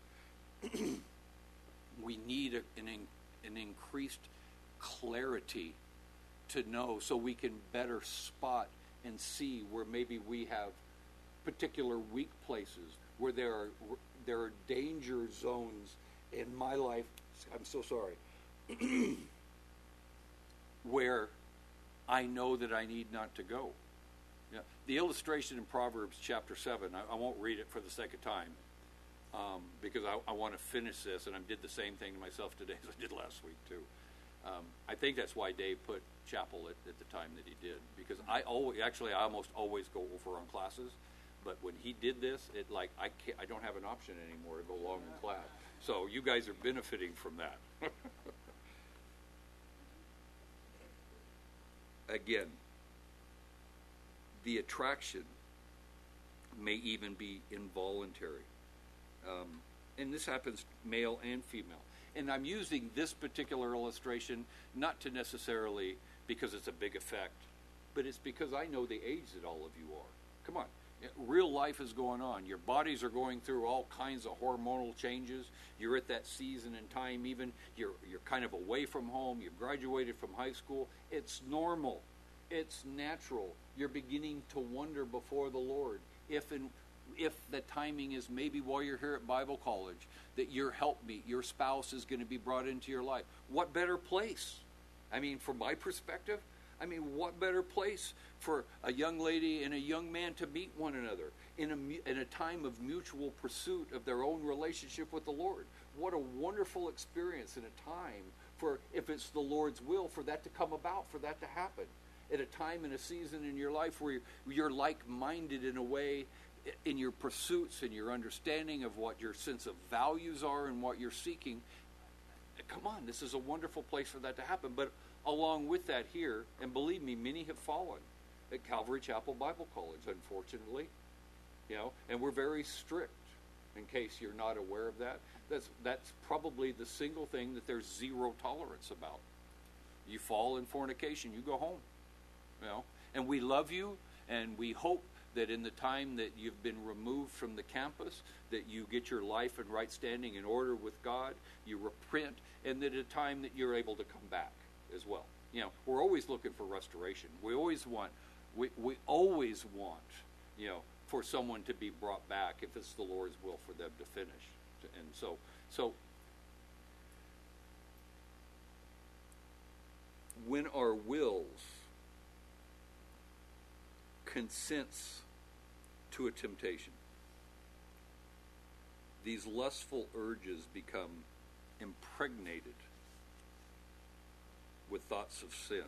we need a, an, an increased clarity to know so we can better spot and see where maybe we have particular weak places, where there are there are danger zones in my life. I'm so sorry. Where I know that I need not to go. Yeah. The illustration in Proverbs chapter seven, I, I won't read it for the sake of time, um, because I, I want to finish this, and I did the same thing to myself today as I did last week too. Um, I think that's why Dave put chapel at, at the time that he did, because I always, actually I almost always go over on classes, but when he did this, it like I can't, I don't have an option anymore to go along in class. So you guys are benefiting from that. Again, the attraction may even be involuntary. Um, and this happens male and female. And I'm using this particular illustration not to necessarily because it's a big effect, but it's because I know the age that all of you are. Come on. Real life is going on. Your bodies are going through all kinds of hormonal changes. You're at that season in time even. You're, you're kind of away from home. You've graduated from high school. It's normal. It's natural. You're beginning to wonder before the Lord if and if the timing is maybe while you're here at Bible college that your helpmeet, your spouse, is going to be brought into your life. What better place? I mean, from my perspective, I mean, what better place for a young lady and a young man to meet one another in a, in a time of mutual pursuit of their own relationship with the Lord? What a wonderful experience in a time for, if it's the Lord's will, for that to come about, for that to happen. At a time and a season in your life where you're, you're like-minded in a way in your pursuits and your understanding of what your sense of values are and what you're seeking. come on, this is a wonderful place for that to happen. But along with that here, and believe me, many have fallen at Calvary Chapel Bible College, unfortunately. You know, and we're very strict, in case you're not aware of that. That's, that's probably the single thing that there's zero tolerance about. You fall in fornication, you go home. You know, and we love you, and we hope that in the time that you've been removed from the campus, that you get your life in right standing in order with God, you repent, and that at a time that you're able to come back as well. You know, we're always looking for restoration. We always want, we, we always want, you know, for someone to be brought back if it's the Lord's will for them to finish. And so, so when our wills consents to a temptation, these lustful urges become impregnated with thoughts of sin.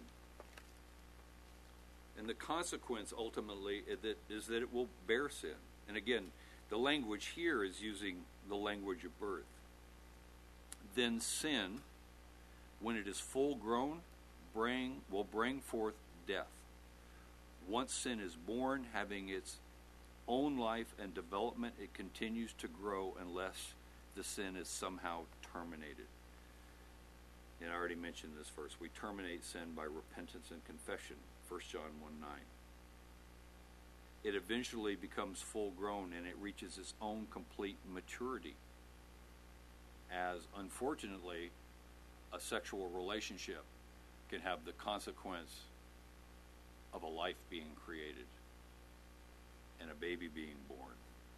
And the consequence ultimately is that, is that it will bear sin. And again, the language here is using the language of birth. Then sin, when it is full grown, bring will bring forth death. Once sin is born, having its own life and development, it continues to grow unless the sin is somehow terminated. And I already mentioned this verse. We terminate sin by repentance and confession, First John one nine. It eventually becomes full grown and it reaches its own complete maturity, as unfortunately a sexual relationship can have the consequence of a life being created and a baby being born.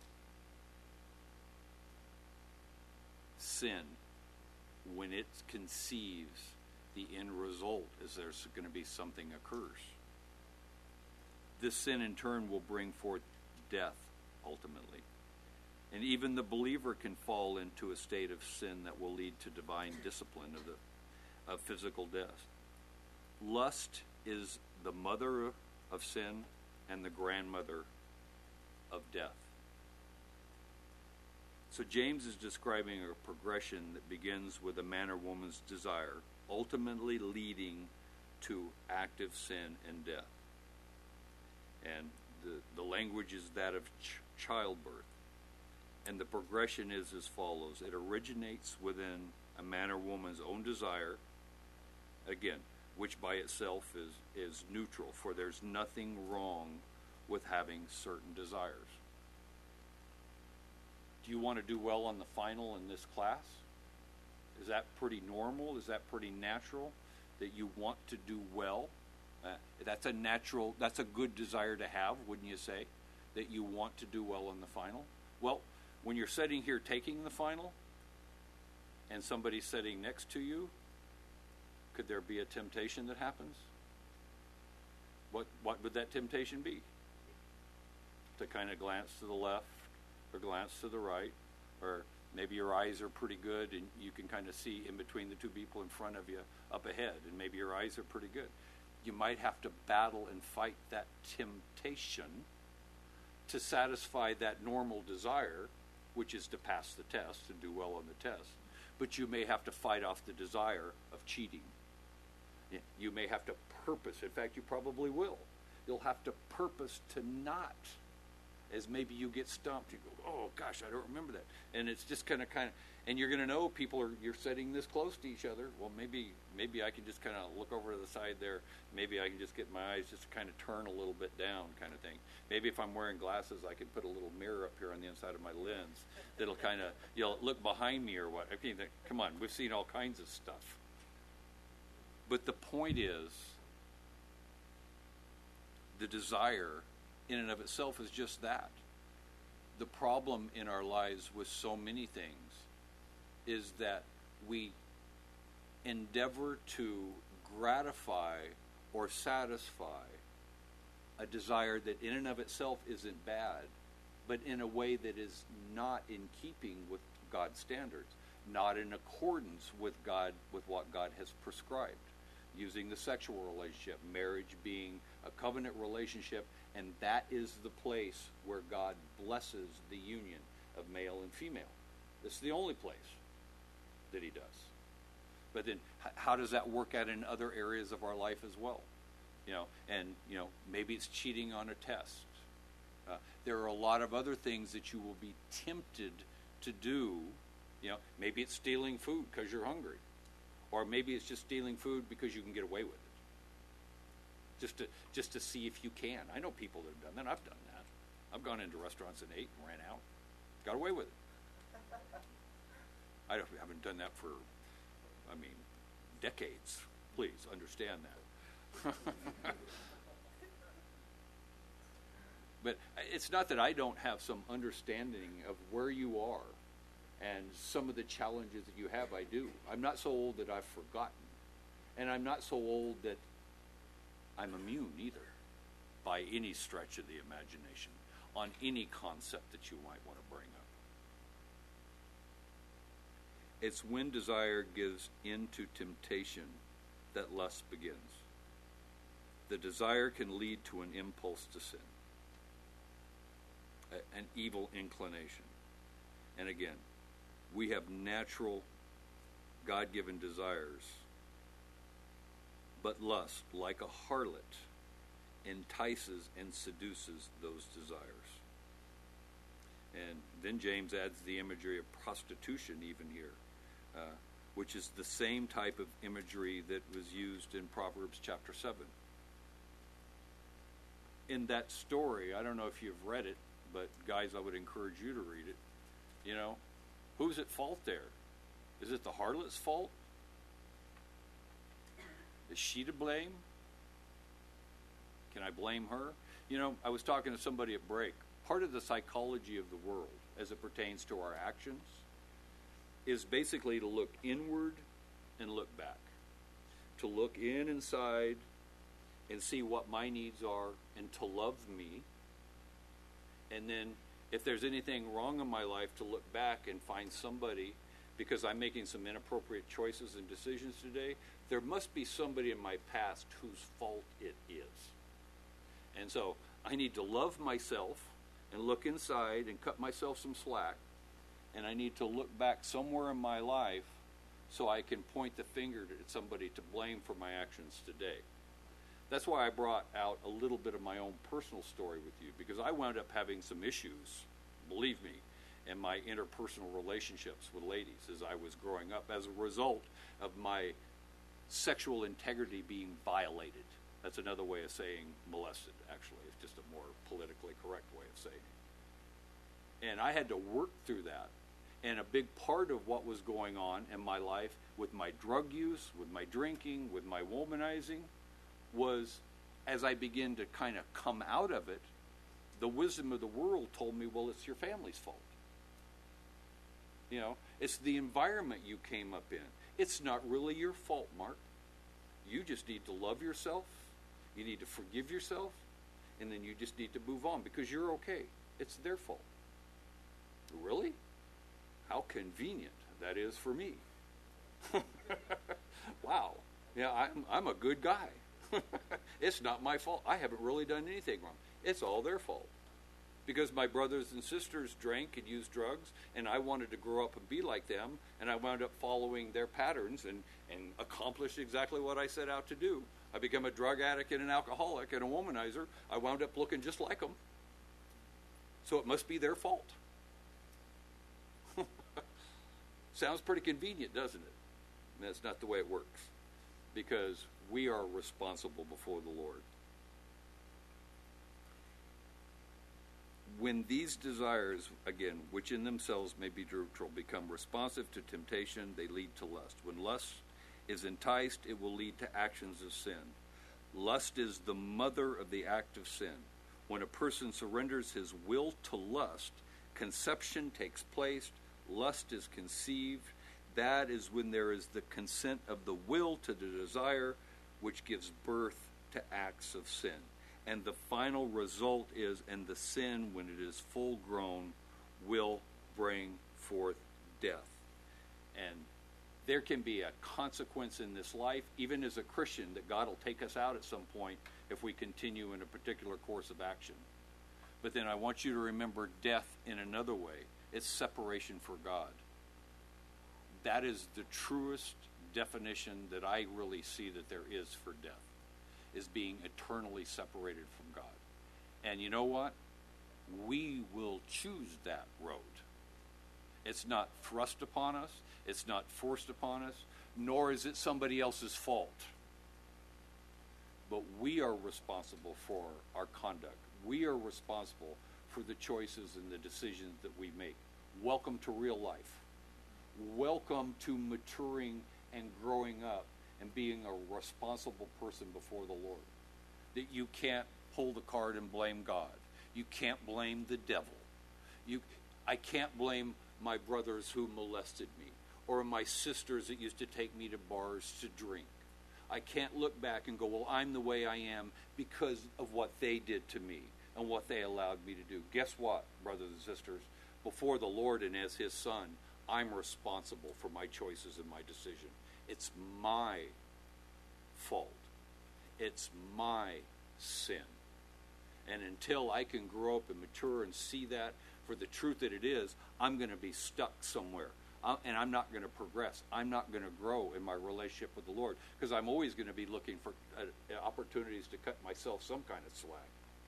Sin, when it conceives, the end result is there's going to be something occurs. This sin in turn will bring forth death ultimately. And even the believer can fall into a state of sin that will lead to divine discipline of the of physical death. Lust is the mother of sin and the grandmother of death. So James is describing a progression that begins with a man or woman's desire, ultimately leading to active sin and death. And the, the language is that of ch- childbirth. And the progression is as follows. It originates within a man or woman's own desire, again, which by itself is, is neutral, for there's nothing wrong with having certain desires. Do you want to do well on the final in this class? Is that pretty normal? Is that pretty natural that you want to do well? Uh, that's a natural, that's a good desire to have, wouldn't you say? That you want to do well in the final? Well, when you're sitting here taking the final and somebody's sitting next to you, could there be a temptation that happens? What what would that temptation be? To kind of glance to the left or glance to the right, or maybe your eyes are pretty good and you can kind of see in between the two people in front of you up ahead, and maybe your eyes are pretty good. You might have to battle and fight that temptation to satisfy that normal desire, which is to pass the test and do well on the test. But you may have to fight off the desire of cheating. You may have to purpose. In fact, you probably will. You'll have to purpose to not. As maybe you get stumped, you go, oh gosh, I don't remember that. And it's just kind of, kind of, and you're going to know people are, you're sitting this close to each other. Well, maybe, maybe I can just kind of look over to the side there. Maybe I can just get my eyes just kind of turn a little bit down, kind of thing. Maybe if I'm wearing glasses, I can put a little mirror up here on the inside of my lens that'll kind of, you know, look behind me or what. I mean, come on, we've seen all kinds of stuff. But the point is, the desire in and of itself is just that. The problem in our lives with so many things is that we endeavor to gratify or satisfy a desire that in and of itself isn't bad, but in a way that is not in keeping with God's standards, not in accordance with God, with what God has prescribed. Using the sexual relationship, marriage being a covenant relationship, and that is the place where God blesses the union of male and female. It's the only place that he does. But then h- how does that work out in other areas of our life as well? You know, and, you know, maybe it's cheating on a test. Uh, there are a lot of other things that you will be tempted to do. You know, maybe it's stealing food because you're hungry. Or maybe it's just stealing food because you can get away with it. Just to just to see if you can. I know people that have done that. I've done that. I've gone into restaurants and ate and ran out. Got away with it. I don't, haven't done that for, I mean, decades. Please understand that. But it's not that I don't have some understanding of where you are and some of the challenges that you have. I do. I'm not so old that I've forgotten. And I'm not so old that I'm immune either, by any stretch of the imagination, on any concept that you might want to bring up. It's when desire gives in to temptation that lust begins. The desire can lead to an impulse to sin, a- an evil inclination. And again, we have natural, God-given desires, but lust, like a harlot, entices and seduces those desires. And then James adds the imagery of prostitution even here, uh, which is the same type of imagery that was used in Proverbs chapter seven. In that story, I don't know if you've read it, but guys, I would encourage you to read it. You know, who's at fault there? Is it the harlot's fault? Is she to blame? Can I blame her? You know, I was talking to somebody at break. Part of the psychology of the world, as it pertains to our actions, is basically to look inward and look back. To look in inside and see what my needs are and to love me. And then if there's anything wrong in my life, to look back and find somebody, because I'm making some inappropriate choices and decisions today, there must be somebody in my past whose fault it is. And so I need to love myself and look inside and cut myself some slack. And I need to look back somewhere in my life so I can point the finger at somebody to blame for my actions today. That's why I brought out a little bit of my own personal story with you, because I wound up having some issues, believe me, in my interpersonal relationships with ladies as I was growing up as a result of my sexual integrity being violated. That's another way of saying molested, actually. It's just a more politically correct way of saying it. And I had to work through that. And a big part of what was going on in my life with my drug use, with my drinking, with my womanizing, was as I began to kind of come out of it, the wisdom of the world told me, well, it's your family's fault. You know, it's the environment you came up in. It's not really your fault, Mark. You just need to love yourself. You need to forgive yourself. And then you just need to move on because you're okay. It's their fault. Really? How convenient that is for me. Wow. Yeah, I'm, I'm a good guy. It's not my fault. I haven't really done anything wrong. It's all their fault. Because my brothers and sisters drank and used drugs, and I wanted to grow up and be like them, and I wound up following their patterns and, and accomplished exactly what I set out to do. I became a drug addict and an alcoholic and a womanizer. I wound up looking just like them. So it must be their fault. Sounds pretty convenient, doesn't it? And that's not the way it works. Because we are responsible before the Lord. When these desires, again, which in themselves may be neutral, become responsive to temptation, they lead to lust. When lust is enticed, it will lead to actions of sin. Lust is the mother of the act of sin. When a person surrenders his will to lust, conception takes place, lust is conceived. That is when there is the consent of the will to the desire, which gives birth to acts of sin. And the final result is, and the sin, when it is full grown, will bring forth death. And there can be a consequence in this life, even as a Christian, that God will take us out at some point if we continue in a particular course of action. But then I want you to remember death in another way. It's separation for God. That is the truest definition that I really see that there is for death, is being eternally separated from God. And you know what? We will choose that road. It's not thrust upon us. It's not forced upon us. Nor is it somebody else's fault. But we are responsible for our conduct. We are responsible for the choices and the decisions that we make. Welcome to real life. Welcome to maturing and growing up and being a responsible person before the Lord. That you can't pull the card and blame God. You can't blame the devil. You, I can't blame my brothers who molested me, or my sisters that used to take me to bars to drink. I can't look back and go, well, I'm the way I am because of what they did to me and what they allowed me to do. Guess what, brothers and sisters? Before the Lord and as his son, I'm responsible for my choices and my decision. It's my fault. It's my sin. And until I can grow up and mature and see that for the truth that it is, I'm going to be stuck somewhere. Uh, and I'm not going to progress. I'm not going to grow in my relationship with the Lord because I'm always going to be looking for uh, opportunities to cut myself some kind of slack.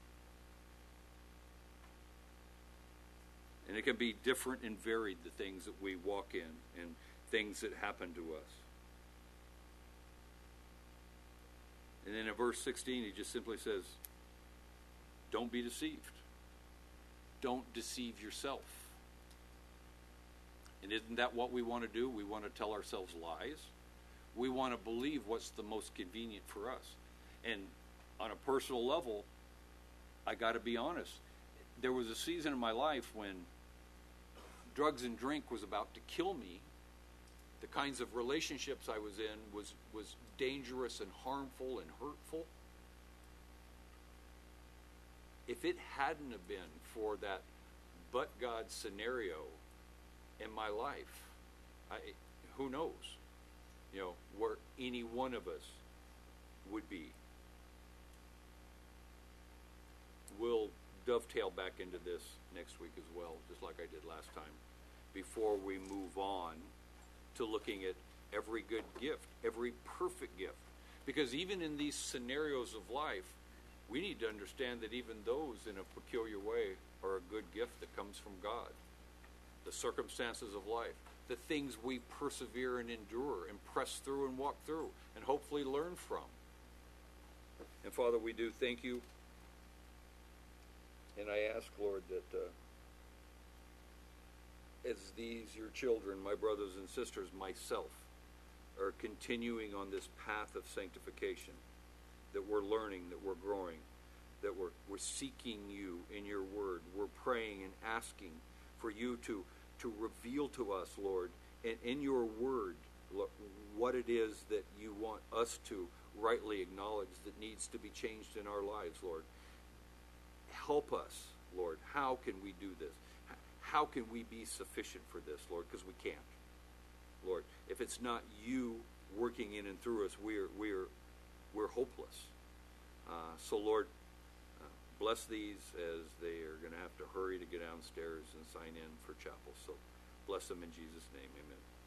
And it can be different and varied, the things that we walk in and things that happen to us. And then in verse sixteen, he just simply says, don't be deceived. Don't deceive yourself. And isn't that what we want to do? We want to tell ourselves lies. We want to believe what's the most convenient for us. And on a personal level, I got to be honest. There was a season in my life when drugs and drink was about to kill me. The kinds of relationships I was in was, was dangerous and harmful and hurtful. If it hadn't have been for that but God scenario in my life, I, who knows, you know, where any one of us would be. We'll dovetail back into this next week as well, just like I did last time, before we move on to looking at every good gift, every perfect gift. Because even in these scenarios of life, we need to understand that even those in a peculiar way are a good gift that comes from God. The circumstances of life, the things we persevere and endure and press through and walk through and hopefully learn from. And Father, we do thank you. And I ask, Lord, that uh, as these, your children, my brothers and sisters, myself, are continuing on this path of sanctification, that we're learning, that we're growing, that we're, we're seeking you in your word. We're praying and asking for you to, to reveal to us, Lord, in, in your word, what it is that you want us to rightly acknowledge that needs to be changed in our lives, Lord. Help us, Lord. How can we do this? How can we be sufficient for this, Lord? Because we can't, Lord. If it's not you working in and through us, we're we're we're hopeless. Uh, so, Lord, uh, bless these as they are going to have to hurry to get downstairs and sign in for chapel. So, bless them in Jesus' name. Amen.